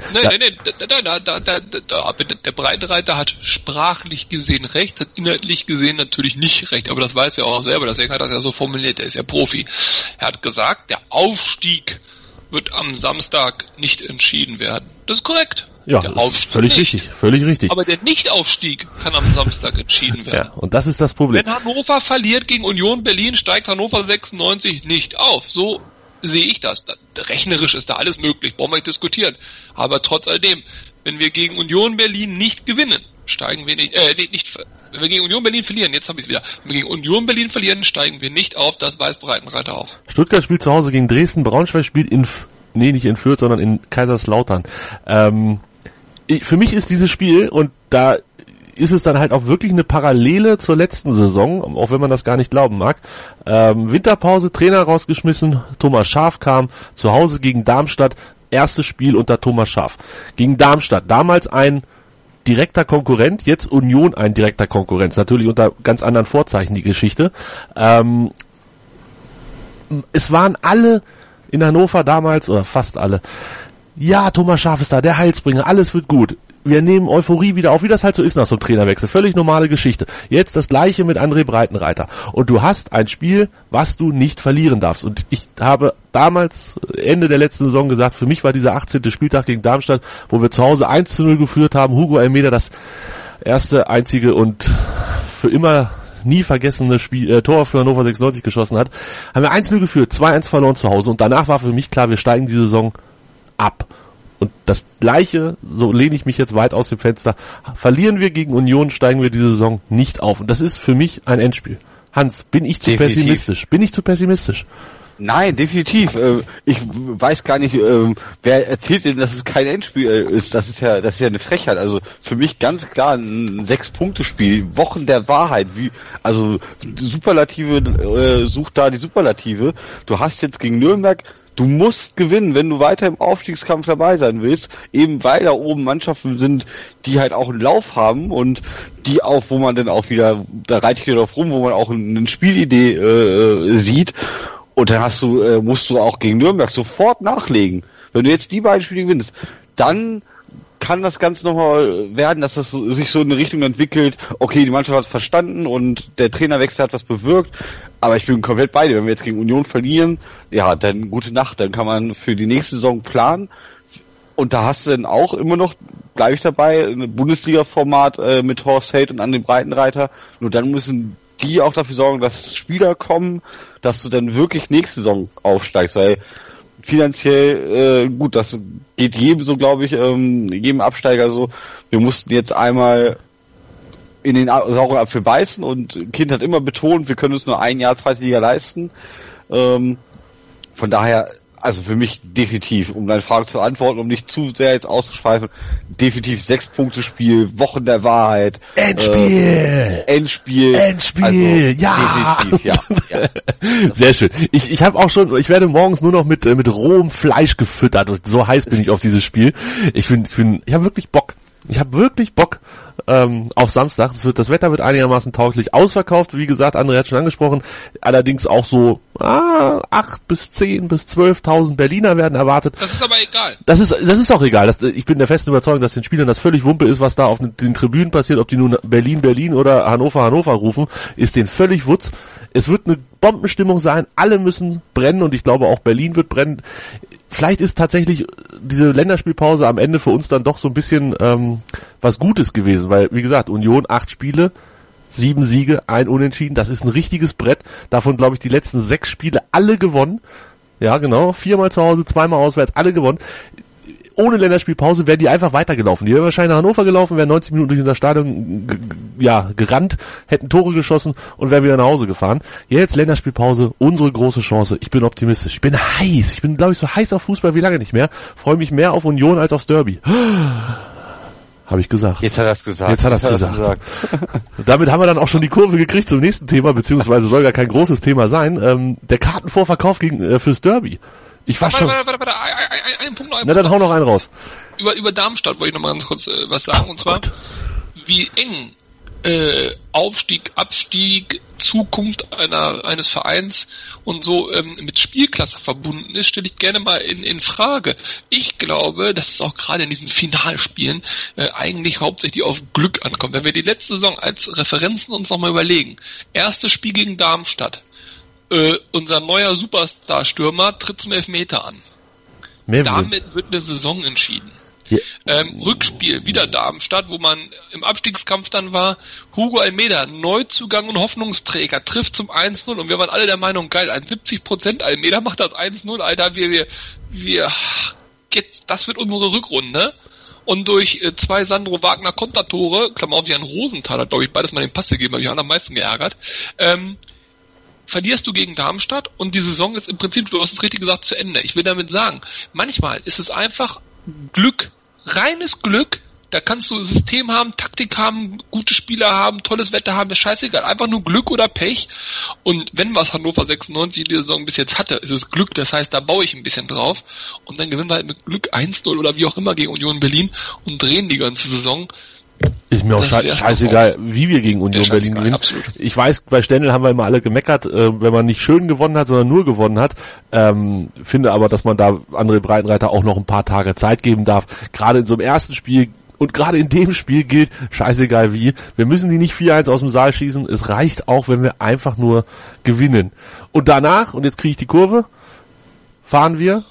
Der Breitenreiter hat sprachlich gesehen recht, hat inhaltlich gesehen natürlich nicht recht, aber das weiß er auch selber, deswegen hat er das ja so formuliert, er ist ja Profi. Er hat gesagt, der Aufstieg wird am Samstag nicht entschieden werden. Das ist korrekt. Ja, völlig richtig. Aber der Nichtaufstieg kann am Samstag entschieden werden. Ja, und das ist das Problem. Wenn Hannover verliert gegen Union Berlin, steigt Hannover 96 nicht auf. So sehe ich das. Rechnerisch ist da alles möglich, brauchen wir nicht diskutieren. Aber trotz alledem, wenn wir gegen Union Berlin nicht gewinnen, steigen wir nicht, wenn wir gegen Union Berlin verlieren, jetzt habe ich es wieder, wenn wir gegen Union Berlin verlieren, steigen wir nicht auf, das weiß Breitenreiter auch. Stuttgart spielt zu Hause gegen Dresden, Braunschweig spielt nicht in Fürth, sondern in Kaiserslautern. Für mich ist dieses Spiel, und da ist es dann halt auch wirklich eine Parallele zur letzten Saison, auch wenn man das gar nicht glauben mag. Winterpause, Trainer rausgeschmissen, Thomas Schaaf kam, zu Hause gegen Darmstadt, erstes Spiel unter Thomas Schaaf. Gegen Darmstadt, damals ein direkter Konkurrent, jetzt Union ein direkter Konkurrent, natürlich unter ganz anderen Vorzeichen die Geschichte. Es waren alle in Hannover damals, oder fast alle, ja, Thomas Schaaf ist da, der Heilsbringer, alles wird gut. Wir nehmen Euphorie wieder auf, wie das halt so ist nach so einem Trainerwechsel. Völlig normale Geschichte. Jetzt das Gleiche mit André Breitenreiter. Und du hast ein Spiel, was du nicht verlieren darfst. Und ich habe damals, Ende der letzten Saison gesagt, für mich war dieser 18. Spieltag gegen Darmstadt, wo wir zu Hause 1-0 geführt haben, Hugo Almeida das erste, einzige und für immer nie vergessene Tor für Hannover 96 geschossen hat, haben wir 1-0 geführt, 2-1 verloren zu Hause. Und danach war für mich klar, wir steigen die Saison ab. Und das Gleiche, so lehne ich mich jetzt weit aus dem Fenster, verlieren wir gegen Union, steigen wir diese Saison nicht auf. Und das ist für mich ein Endspiel. Hans, bin ich zu pessimistisch? Bin ich zu pessimistisch? Nein, definitiv. Ich weiß gar nicht, wer erzählt denn, dass es kein Endspiel ist. Das ist ja eine Frechheit. Also für mich ganz klar ein 6-Punkte-Spiel, Wochen der Wahrheit. Also Superlative, sucht da die Superlative. Du hast jetzt gegen Nürnberg, du musst gewinnen, wenn du weiter im Aufstiegskampf dabei sein willst, eben weil da oben Mannschaften sind, die halt auch einen Lauf haben und die auch, wo man dann auch wieder, da reite ich wieder drauf rum, wo man auch eine Spielidee sieht. Und dann musst du auch gegen Nürnberg sofort nachlegen. Wenn du jetzt die beiden Spiele gewinnst, dann kann das Ganze nochmal werden, dass das sich so in eine Richtung entwickelt, okay, die Mannschaft hat es verstanden und der Trainerwechsel hat was bewirkt, aber ich bin komplett bei dir. Wenn wir jetzt gegen Union verlieren, ja, dann gute Nacht, dann kann man für die nächste Saison planen. Und da hast du dann auch immer noch, bleibe ich dabei, ein Bundesliga-Format mit Horst Held und André Breitenreiter. Nur dann müssen die auch dafür sorgen, dass Spieler kommen, dass du dann wirklich nächste Saison aufsteigst, weil finanziell, gut, das geht jedem so, glaube ich, jedem Absteiger so. Wir mussten jetzt einmal in den sauren Apfel beißen und Kind hat immer betont, wir können uns nur ein Jahr zweite Liga leisten. Von daher, also für mich definitiv, um deine Frage zu antworten, um nicht zu sehr jetzt auszuschweifen, definitiv 6-Punkte-Spiel, Wochen der Wahrheit. Endspiel! Also, ja! Definitiv, ja. Sehr schön. Ich werde morgens nur noch mit rohem Fleisch gefüttert und so heiß bin ich auf dieses Spiel. Ich habe wirklich Bock. Auf Samstag. Das Wetter wird einigermaßen tauglich. Ausverkauft, wie gesagt, André hat schon angesprochen. Allerdings auch so 8 bis 10 bis 12.000 Berliner werden erwartet. Das ist aber egal. Das ist auch egal. Ich bin der festen Überzeugung, dass den Spielern das völlig Wumpe ist, was da auf den Tribünen passiert. Ob die nun Berlin oder Hannover rufen, ist denen völlig Wutz. Es wird eine Bombenstimmung sein. Alle müssen brennen und ich glaube auch Berlin wird brennen. Vielleicht ist tatsächlich diese Länderspielpause am Ende für uns dann doch so ein bisschen was Gutes gewesen, weil, wie gesagt, Union 8 Spiele, 7 Siege, 1 Unentschieden, das ist ein richtiges Brett. Davon, glaube ich, die letzten 6 Spiele alle gewonnen. Ja, genau, 4-mal zu Hause, 2-mal auswärts, alle gewonnen. Ohne Länderspielpause wären die einfach weitergelaufen. Die wären wahrscheinlich nach Hannover gelaufen, wären 90 Minuten durch unser Stadion gerannt, hätten Tore geschossen und wären wieder nach Hause gefahren. Jetzt Länderspielpause, unsere große Chance. Ich bin optimistisch. Ich bin heiß. Ich bin, glaube ich, so heiß auf Fußball wie lange nicht mehr. Freue mich mehr auf Union als aufs Derby. Habe ich gesagt. Jetzt hat er es gesagt. Damit haben wir dann auch schon die Kurve gekriegt zum nächsten Thema, beziehungsweise soll gar kein großes Thema sein. Der Kartenvorverkauf fürs Derby. Ich war schon. Warte, einen Punkt noch. Na, dann hau noch einen raus. Über Darmstadt wollte ich noch mal ganz kurz was sagen. Und zwar, wie eng Aufstieg, Abstieg, Zukunft eines Vereins und so mit Spielklasse verbunden ist, stelle ich gerne mal in Frage. Ich glaube, dass es auch gerade in diesen Finalspielen eigentlich hauptsächlich auf Glück ankommt. Wenn wir die letzte Saison als Referenzen uns nochmal überlegen. Erstes Spiel gegen Darmstadt. Unser neuer Superstar-Stürmer tritt zum Elfmeter an. Damit wird eine Saison entschieden. Ja. Rückspiel, wieder Darmstadt, wo man im Abstiegskampf dann war. Hugo Almeida, Neuzugang und Hoffnungsträger, trifft zum 1-0 und wir waren alle der Meinung, geil, 71% Almeida macht das 1-0, Alter, das wird unsere Rückrunde. Und durch 2 Sandro Wagner Kontertore, Klammer auf, Jan Rosenthal hat, glaube ich, beides mal den Pass gegeben, habe ich am meisten geärgert, verlierst du gegen Darmstadt und die Saison ist im Prinzip, du hast es richtig gesagt, zu Ende. Ich will damit sagen, manchmal ist es einfach Glück, reines Glück, Da kannst du System haben, Taktik haben, gute Spieler haben, tolles Wetter haben, ist scheißegal. Einfach nur Glück oder Pech. Und wenn was Hannover 96 in der Saison bis jetzt hatte, ist es Glück. Das heißt, da baue ich ein bisschen drauf. Und dann gewinnen wir halt mit Glück 1-0 oder wie auch immer gegen Union Berlin und drehen die ganze Saison. Ist mir auch scheißegal, wie wir gegen Union Berlin gewinnen. Absolut. Ich weiß, bei Stendel haben wir immer alle gemeckert, wenn man nicht schön gewonnen hat, sondern nur gewonnen hat. Finde aber, dass man da André Breitenreiter auch noch ein paar Tage Zeit geben darf. Gerade in so einem ersten Spiel und gerade in dem Spiel gilt, scheißegal wie, wir müssen die nicht 4-1 aus dem Saal schießen. Es reicht auch, wenn wir einfach nur gewinnen. Und danach, und jetzt kriege ich die Kurve, fahren wir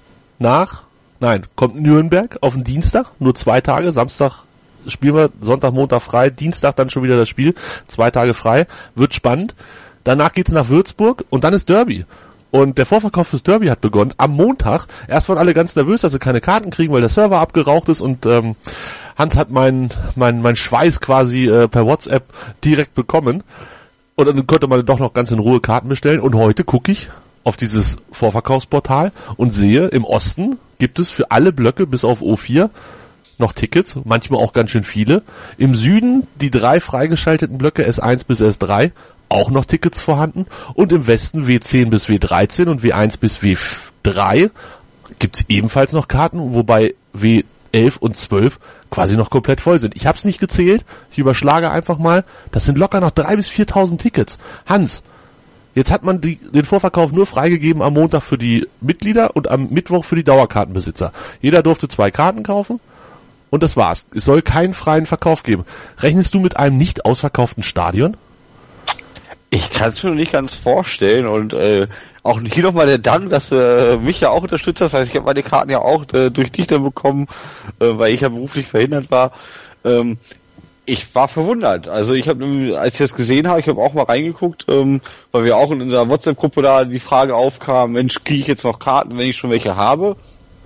kommt Nürnberg auf den Dienstag, nur 2 Tage, Samstag spielen wir, Sonntag, Montag frei, Dienstag dann schon wieder das Spiel, 2 Tage frei, wird spannend. Danach geht's nach Würzburg und dann ist Derby. Und der Vorverkauf fürs Derby hat begonnen am Montag. Erst waren alle ganz nervös, dass sie keine Karten kriegen, weil der Server abgeraucht ist und Hans hat mein Schweiß quasi per WhatsApp direkt bekommen. Und dann konnte man doch noch ganz in Ruhe Karten bestellen. Und heute gucke ich auf dieses Vorverkaufsportal und sehe, im Osten gibt es für alle Blöcke bis auf O4 noch Tickets, manchmal auch ganz schön viele. Im Süden die 3 freigeschalteten Blöcke S1 bis S3, auch noch Tickets vorhanden. Und im Westen W10 bis W13 und W1 bis W3 gibt's ebenfalls noch Karten, wobei W11 und 12 quasi noch komplett voll sind. Ich habe es nicht gezählt, ich überschlage einfach mal. Das sind locker noch 3.000 bis 4.000 Tickets. Hans, jetzt hat man den Vorverkauf nur freigegeben am Montag für die Mitglieder und am Mittwoch für die Dauerkartenbesitzer. Jeder durfte 2 Karten kaufen. Und das war's. Es soll keinen freien Verkauf geben. Rechnest du mit einem nicht ausverkauften Stadion? Ich kann es mir noch nicht ganz vorstellen und auch hier nochmal der Dank, dass du mich ja auch unterstützt hast. Das heißt, ich habe meine Karten ja auch durch dich dann bekommen, weil ich ja beruflich verhindert war. Ich war verwundert. Also ich habe, als ich das gesehen habe, ich habe auch mal reingeguckt, weil wir auch in unserer WhatsApp-Gruppe da die Frage aufkam, Mensch, kriege ich jetzt noch Karten, wenn ich schon welche habe?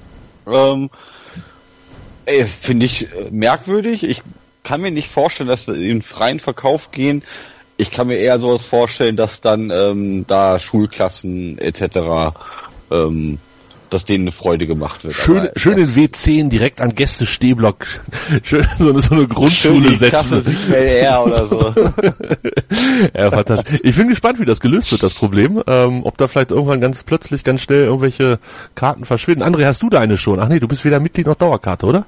Finde ich merkwürdig. Ich kann mir nicht vorstellen, dass wir in den freien Verkauf gehen. Ich kann mir eher sowas vorstellen, dass dann da Schulklassen etc. Dass denen eine Freude gemacht wird. Schön in W10 direkt an Gäste-Stehblock. Schön so eine Grundschule setzen. LR oder so. Ja, fantastisch. Ich bin gespannt, wie das gelöst wird, das Problem. Ob da vielleicht irgendwann ganz plötzlich, ganz schnell irgendwelche Karten verschwinden. André, hast du deine schon? Ach nee, du bist weder Mitglied noch Dauerkarte, oder?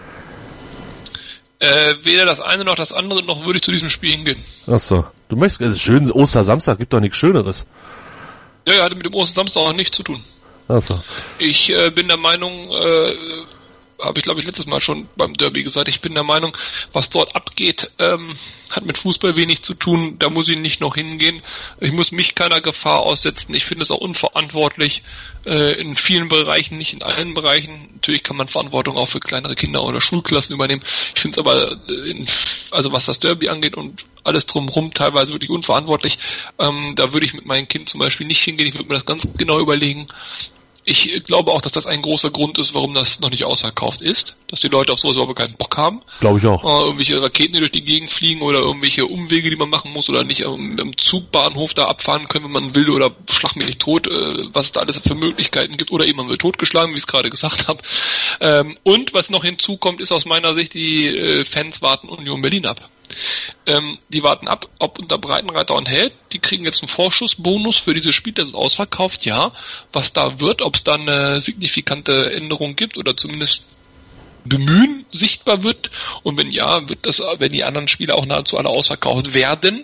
Weder das eine noch das andere, noch würde ich zu diesem Spiel hingehen. Ach so. Du möchtest, es ist schön, Ostersamstag, gibt doch nichts Schöneres. Ja, hatte mit dem Ostersamstag auch nichts zu tun. Ach so. Ich bin der Meinung, habe ich glaube ich letztes Mal schon beim Derby gesagt, ich bin der Meinung, was dort abgeht, hat mit Fußball wenig zu tun, da muss ich nicht noch hingehen. Ich muss mich keiner Gefahr aussetzen. Ich finde es auch unverantwortlich, in vielen Bereichen, nicht in allen Bereichen. Natürlich kann man Verantwortung auch für kleinere Kinder oder Schulklassen übernehmen. Ich finde es aber, also was das Derby angeht und alles drumherum, teilweise wirklich unverantwortlich. Da würde ich mit meinem Kind zum Beispiel nicht hingehen. Ich würde mir das ganz genau überlegen. Ich glaube auch, dass das ein großer Grund ist, warum das noch nicht ausverkauft ist. Dass die Leute auf sowas überhaupt keinen Bock haben. Glaube ich auch. Irgendwelche Raketen, die durch die Gegend fliegen oder irgendwelche Umwege, die man machen muss oder nicht am Zugbahnhof da abfahren können, wenn man will, oder schlag mich nicht tot, was es da alles für Möglichkeiten gibt. Oder eben man wird totgeschlagen, wie ich es gerade gesagt habe. Und was noch hinzukommt, ist aus meiner Sicht, die Fans warten Union Berlin ab. Die warten ab, ob unter Breitenreiter und Held, die kriegen jetzt einen Vorschussbonus für dieses Spiel, das ist ausverkauft, ja. Was da wird, ob es da eine signifikante Änderung gibt oder zumindest Bemühen sichtbar wird, und wenn ja, wenn die anderen Spiele auch nahezu alle ausverkauft werden,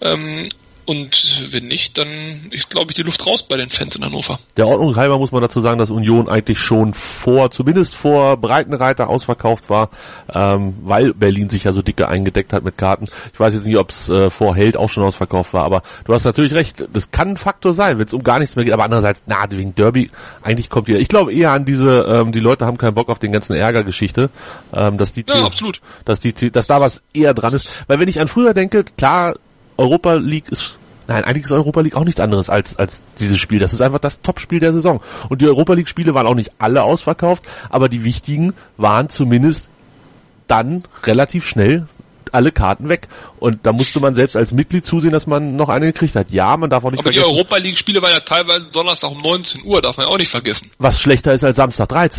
und wenn nicht, dann ist, glaube ich, die Luft raus bei den Fans in Hannover. Der Ordnung halber muss man dazu sagen, dass Union eigentlich schon zumindest vor Breitenreiter ausverkauft war, weil Berlin sich ja so dicke eingedeckt hat mit Karten. Ich weiß jetzt nicht, ob es vor Held auch schon ausverkauft war, aber du hast natürlich recht, das kann ein Faktor sein, wenn es um gar nichts mehr geht, aber andererseits, wegen Derby, eigentlich kommt jeder. Ich glaube eher an diese, die Leute haben keinen Bock auf den ganzen Ärgergeschichte, dass absolut. Dass da was eher dran ist, weil wenn ich an früher denke, klar, Europa League eigentlich ist Europa League auch nichts anderes als dieses Spiel. Das ist einfach das Topspiel der Saison. Und die Europa League Spiele waren auch nicht alle ausverkauft, aber die wichtigen waren zumindest dann relativ schnell alle Karten weg. Und da musste man selbst als Mitglied zusehen, dass man noch eine gekriegt hat. Ja, man darf auch nicht vergessen. Aber die Europa League Spiele waren ja teilweise Donnerstag um 19 Uhr, darf man ja auch nicht vergessen. Was schlechter ist als Samstag 13 Uhr.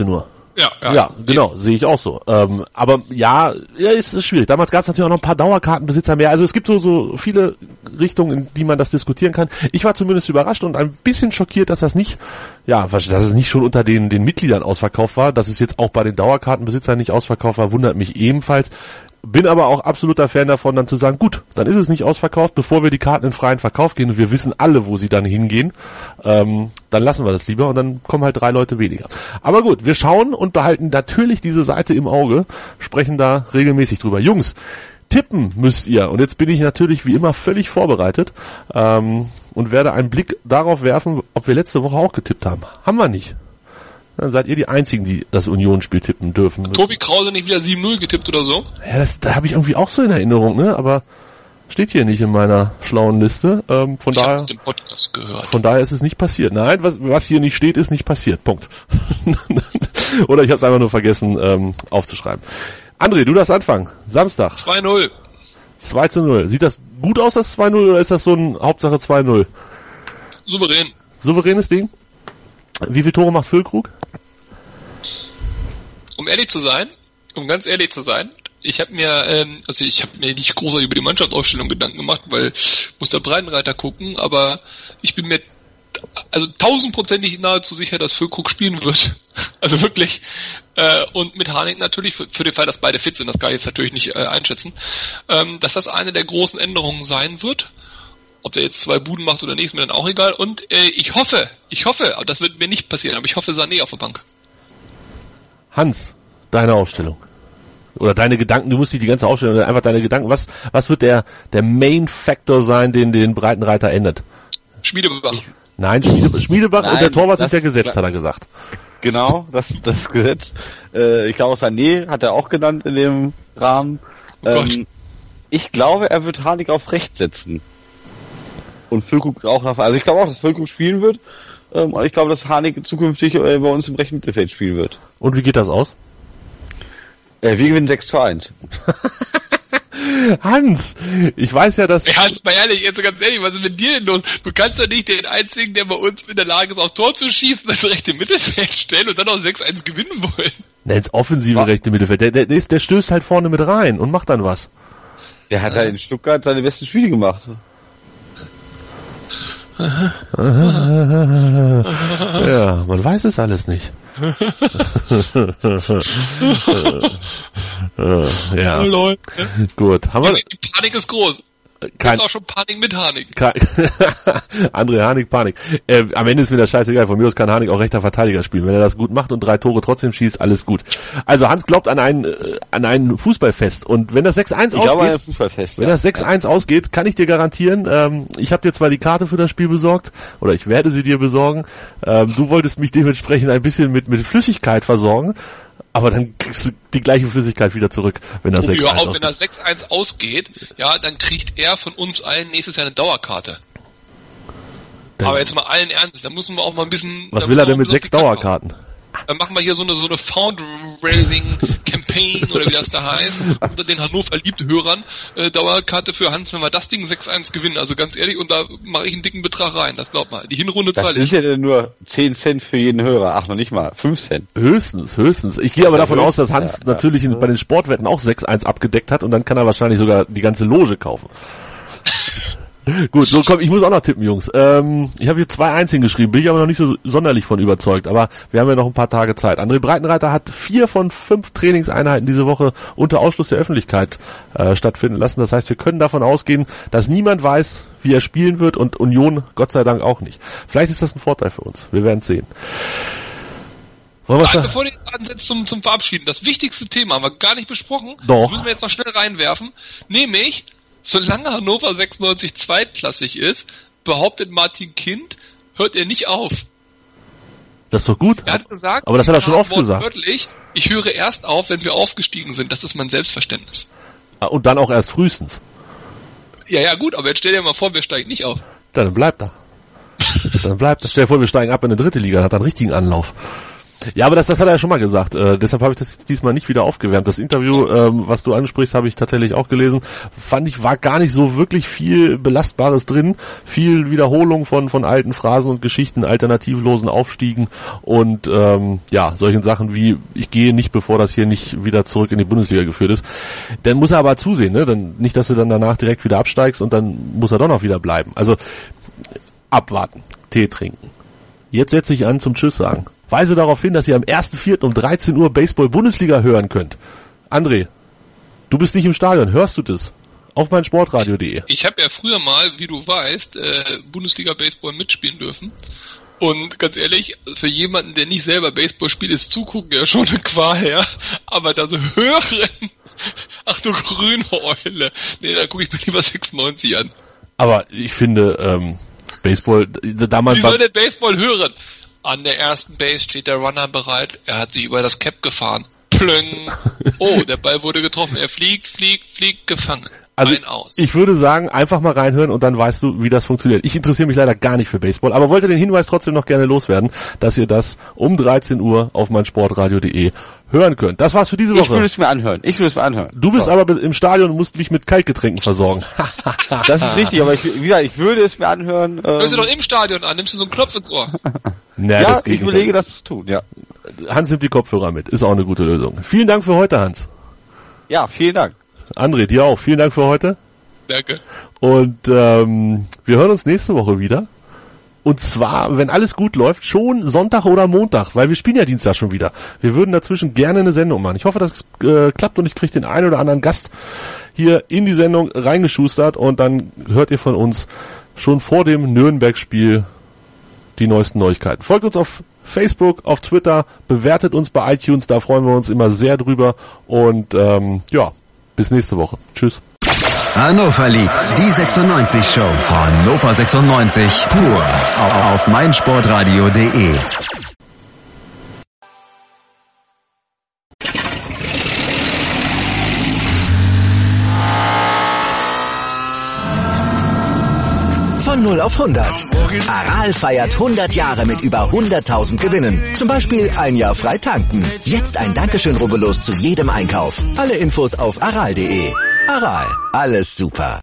Ja, genau, sehe ich auch so. Aber ja, es ist schwierig. Damals gab es natürlich auch noch ein paar Dauerkartenbesitzer mehr. Also es gibt so viele Richtungen, in die man das diskutieren kann. Ich war zumindest überrascht und ein bisschen schockiert, dass das nicht, dass es nicht schon unter den Mitgliedern ausverkauft war. Dass es jetzt auch bei den Dauerkartenbesitzern nicht ausverkauft war, wundert mich ebenfalls. Bin aber auch absoluter Fan davon, dann zu sagen, gut, dann ist es nicht ausverkauft, bevor wir die Karten in freien Verkauf gehen und wir wissen alle, wo sie dann hingehen, dann lassen wir das lieber und dann kommen halt 3 Leute weniger. Aber gut, wir schauen und behalten natürlich diese Seite im Auge, sprechen da regelmäßig drüber. Jungs, tippen müsst ihr und jetzt bin ich natürlich wie immer völlig vorbereitet und werde einen Blick darauf werfen, ob wir letzte Woche auch getippt haben. Haben wir nicht. Dann seid ihr die Einzigen, die das Union-Spiel tippen dürfen. Hat Tobi Krause nicht wieder 7-0 getippt oder so? Ja, da habe ich irgendwie auch so in Erinnerung, ne? Aber steht hier nicht in meiner schlauen Liste. Von daher, den Podcast gehört. Von daher ist es nicht passiert. Nein, was hier nicht steht, ist nicht passiert. Punkt. Oder ich habe es einfach nur vergessen aufzuschreiben. André, du darfst anfangen. Samstag. 2-0. 2-0. Sieht das gut aus, das 2-0, oder ist das so ein Hauptsache 2-0? Souverän. Souveränes Ding? Wie viele Tore macht Füllkrug? Um ganz ehrlich zu sein, ich habe mir nicht großartig über die Mannschaftsaufstellung Gedanken gemacht, weil ich muss der Breitenreiter gucken, aber ich bin mir 1000%ig nahezu sicher, dass Füllkrug spielen wird. Also wirklich. Und mit Harnik natürlich, für den Fall, dass beide fit sind, das kann ich jetzt natürlich nicht einschätzen, dass das eine der großen Änderungen sein wird. Ob der jetzt 2 Buden macht oder nicht, ist mir dann auch egal. Und ich hoffe, aber das wird mir nicht passieren, aber ich hoffe Sané auf der Bank. Hans, deine Aufstellung. Oder deine Gedanken, du musst nicht die ganze Aufstellung, sondern einfach deine Gedanken. Was wird der Main Factor sein, den Breitenreiter ändert? Schmiedebach. Nein, Schmiedebach und der Torwart sind ja gesetzt, hat er gesagt. Genau, das Gesetz. Ich glaube, Sané hat er auch genannt in dem Rahmen. Ich glaube, er wird Harnik auf rechts setzen. Und Füllkrug auch also ich glaube auch, dass Füllkrug spielen wird. Und ich glaube, dass Harnik zukünftig bei uns im rechten Mittelfeld spielen wird. Und wie geht das aus? Wir gewinnen 6-1. Hans, ich weiß ja, dass... Hey Hans, mal ehrlich, jetzt ganz ehrlich, was ist mit dir denn los? Du kannst doch nicht den einzigen, der bei uns in der Lage ist, aufs Tor zu schießen, das rechte Mittelfeld stellen und dann auch 6-1 gewinnen wollen. Na, ins offensive rechte Mittelfeld. Der stößt halt vorne mit rein und macht dann was. Der hat halt in Stuttgart seine besten Spiele gemacht. Ja, man weiß es alles nicht. Ja. Leute. Gut. Haben wir... Die Panik ist groß. Ist auch schon Panik mit Harnik. André Harnik, Panik. Am Ende ist mir das scheißegal. Von mir aus kann Harnik auch rechter Verteidiger spielen. Wenn er das gut macht und 3 Tore trotzdem schießt, alles gut. Also Hans glaubt an ein Fußballfest. Und wenn das 6-1 ausgeht, wenn das 6-1 ausgeht, kann ich dir garantieren, ich habe dir zwar die Karte für das Spiel besorgt, oder ich werde sie dir besorgen. Du wolltest mich dementsprechend ein bisschen mit Flüssigkeit versorgen. Aber dann kriegst du die gleiche Flüssigkeit wieder zurück, wenn das 6-1 ausgeht. Wenn das 6-1 ausgeht, ja, dann kriegt er von uns allen nächstes Jahr eine Dauerkarte. Aber jetzt mal allen Ernstes, da müssen wir auch mal ein bisschen... Was will er denn mit 6 Dauerkarten? Dann machen wir hier so eine Fundraising-Campaign oder wie das da heißt, unter den Hannover liebten Hörern, Dauerkarte für Hans, wenn wir das Ding 6-1 gewinnen, also ganz ehrlich, und da mache ich einen dicken Betrag rein, das glaubt mal. Die Hinrunde zahle ich. Das sind ja nur 10 Cent für jeden Hörer, ach noch nicht mal, 5 Cent. Höchstens. Ich gehe aber davon aus, dass Hans natürlich bei den Sportwetten auch 6-1 abgedeckt hat und dann kann er wahrscheinlich sogar die ganze Loge kaufen. Gut, so komm, ich muss auch noch tippen, Jungs. Ich habe hier 2-1 hingeschrieben, bin ich aber noch nicht so sonderlich von überzeugt, aber wir haben ja noch ein paar Tage Zeit. André Breitenreiter hat 4 von 5 Trainingseinheiten diese Woche unter Ausschluss der Öffentlichkeit stattfinden lassen. Das heißt, wir können davon ausgehen, dass niemand weiß, wie er spielen wird und Union Gott sei Dank auch nicht. Vielleicht ist das ein Vorteil für uns. Wir werden es sehen. Bevor du jetzt ansetzt zum Verabschieden, das wichtigste Thema haben wir gar nicht besprochen. Doch. Das müssen wir jetzt noch schnell reinwerfen, nämlich... Solange Hannover 96 zweitklassig ist, behauptet Martin Kind, hört er nicht auf. Das ist doch gut. Er hat gesagt, aber das hat er schon oft gesagt. Wörtlich, ich höre erst auf, wenn wir aufgestiegen sind. Das ist mein Selbstverständnis. Und dann auch erst frühestens. Ja, gut, aber jetzt stell dir mal vor, wir steigen nicht auf. Dann bleibt er. Stell dir vor, wir steigen ab in eine 3. Liga, dann hat er einen richtigen Anlauf. Ja, aber das hat er ja schon mal gesagt. Deshalb habe ich das diesmal nicht wieder aufgewärmt. Das Interview, was du ansprichst, habe ich tatsächlich auch gelesen. Fand ich, war gar nicht so wirklich viel Belastbares drin. Viel Wiederholung von alten Phrasen und Geschichten, alternativlosen Aufstiegen und solchen Sachen wie, ich gehe nicht, bevor das hier nicht wieder zurück in die Bundesliga geführt ist. Dann muss er aber zusehen, ne? Dann nicht, dass du dann danach direkt wieder absteigst und dann muss er doch noch wieder bleiben. Also abwarten, Tee trinken. Jetzt setze ich an zum Tschüss sagen. Weise darauf hin, dass ihr am 1.4. um 13 Uhr Baseball-Bundesliga hören könnt. André, du bist nicht im Stadion, hörst du das? Auf meinsportradio.de. Ich habe ja früher mal, wie du weißt, Bundesliga-Baseball mitspielen dürfen. Und ganz ehrlich, für jemanden, der nicht selber Baseball spielt, ist Zugucken ja schon eine Qual, ja. Aber da so hören, ach du grüne Eule. Nee, da gucke ich mir lieber 96 an. Aber ich finde, Baseball, damals... Wie soll denn Baseball hören? An der ersten Base steht der Runner bereit. Er hat sich über das Cap gefahren. Plöng. Oh, der Ball wurde getroffen. Er fliegt, gefangen. Also ich würde sagen, einfach mal reinhören und dann weißt du, wie das funktioniert. Ich interessiere mich leider gar nicht für Baseball, aber wollte den Hinweis trotzdem noch gerne loswerden, dass ihr das um 13 Uhr auf meinsportradio.de hören könnt. Das war's für diese Woche. Ich will es mir anhören. Du bist aber im Stadion und musst mich mit Kaltgetränken versorgen. Das ist richtig, aber ich würde es mir anhören. Hörst du doch im Stadion an, nimmst du so einen Klopf ins Ohr. Ja, ich überlege, das zu tun, ja. Hans nimmt die Kopfhörer mit, ist auch eine gute Lösung. Vielen Dank für heute, Hans. Ja, vielen Dank. André, dir auch. Vielen Dank für heute. Danke. Und wir hören uns nächste Woche wieder. Und zwar, wenn alles gut läuft, schon Sonntag oder Montag, weil wir spielen ja Dienstag schon wieder. Wir würden dazwischen gerne eine Sendung machen. Ich hoffe, das klappt und ich kriege den einen oder anderen Gast hier in die Sendung reingeschustert und dann hört ihr von uns schon vor dem Nürnberg-Spiel die neuesten Neuigkeiten. Folgt uns auf Facebook, auf Twitter, bewertet uns bei iTunes, da freuen wir uns immer sehr drüber und bis nächste Woche. Tschüss. Hannover liebt die 96 Show. Hannover 96 pur auf meinsportradio.de. Von 0 auf 100. Aral feiert 100 Jahre mit über 100.000 Gewinnen. Zum Beispiel ein Jahr frei tanken. Jetzt ein Dankeschön, rubbellos zu jedem Einkauf. Alle Infos auf aral.de. Aral, alles super.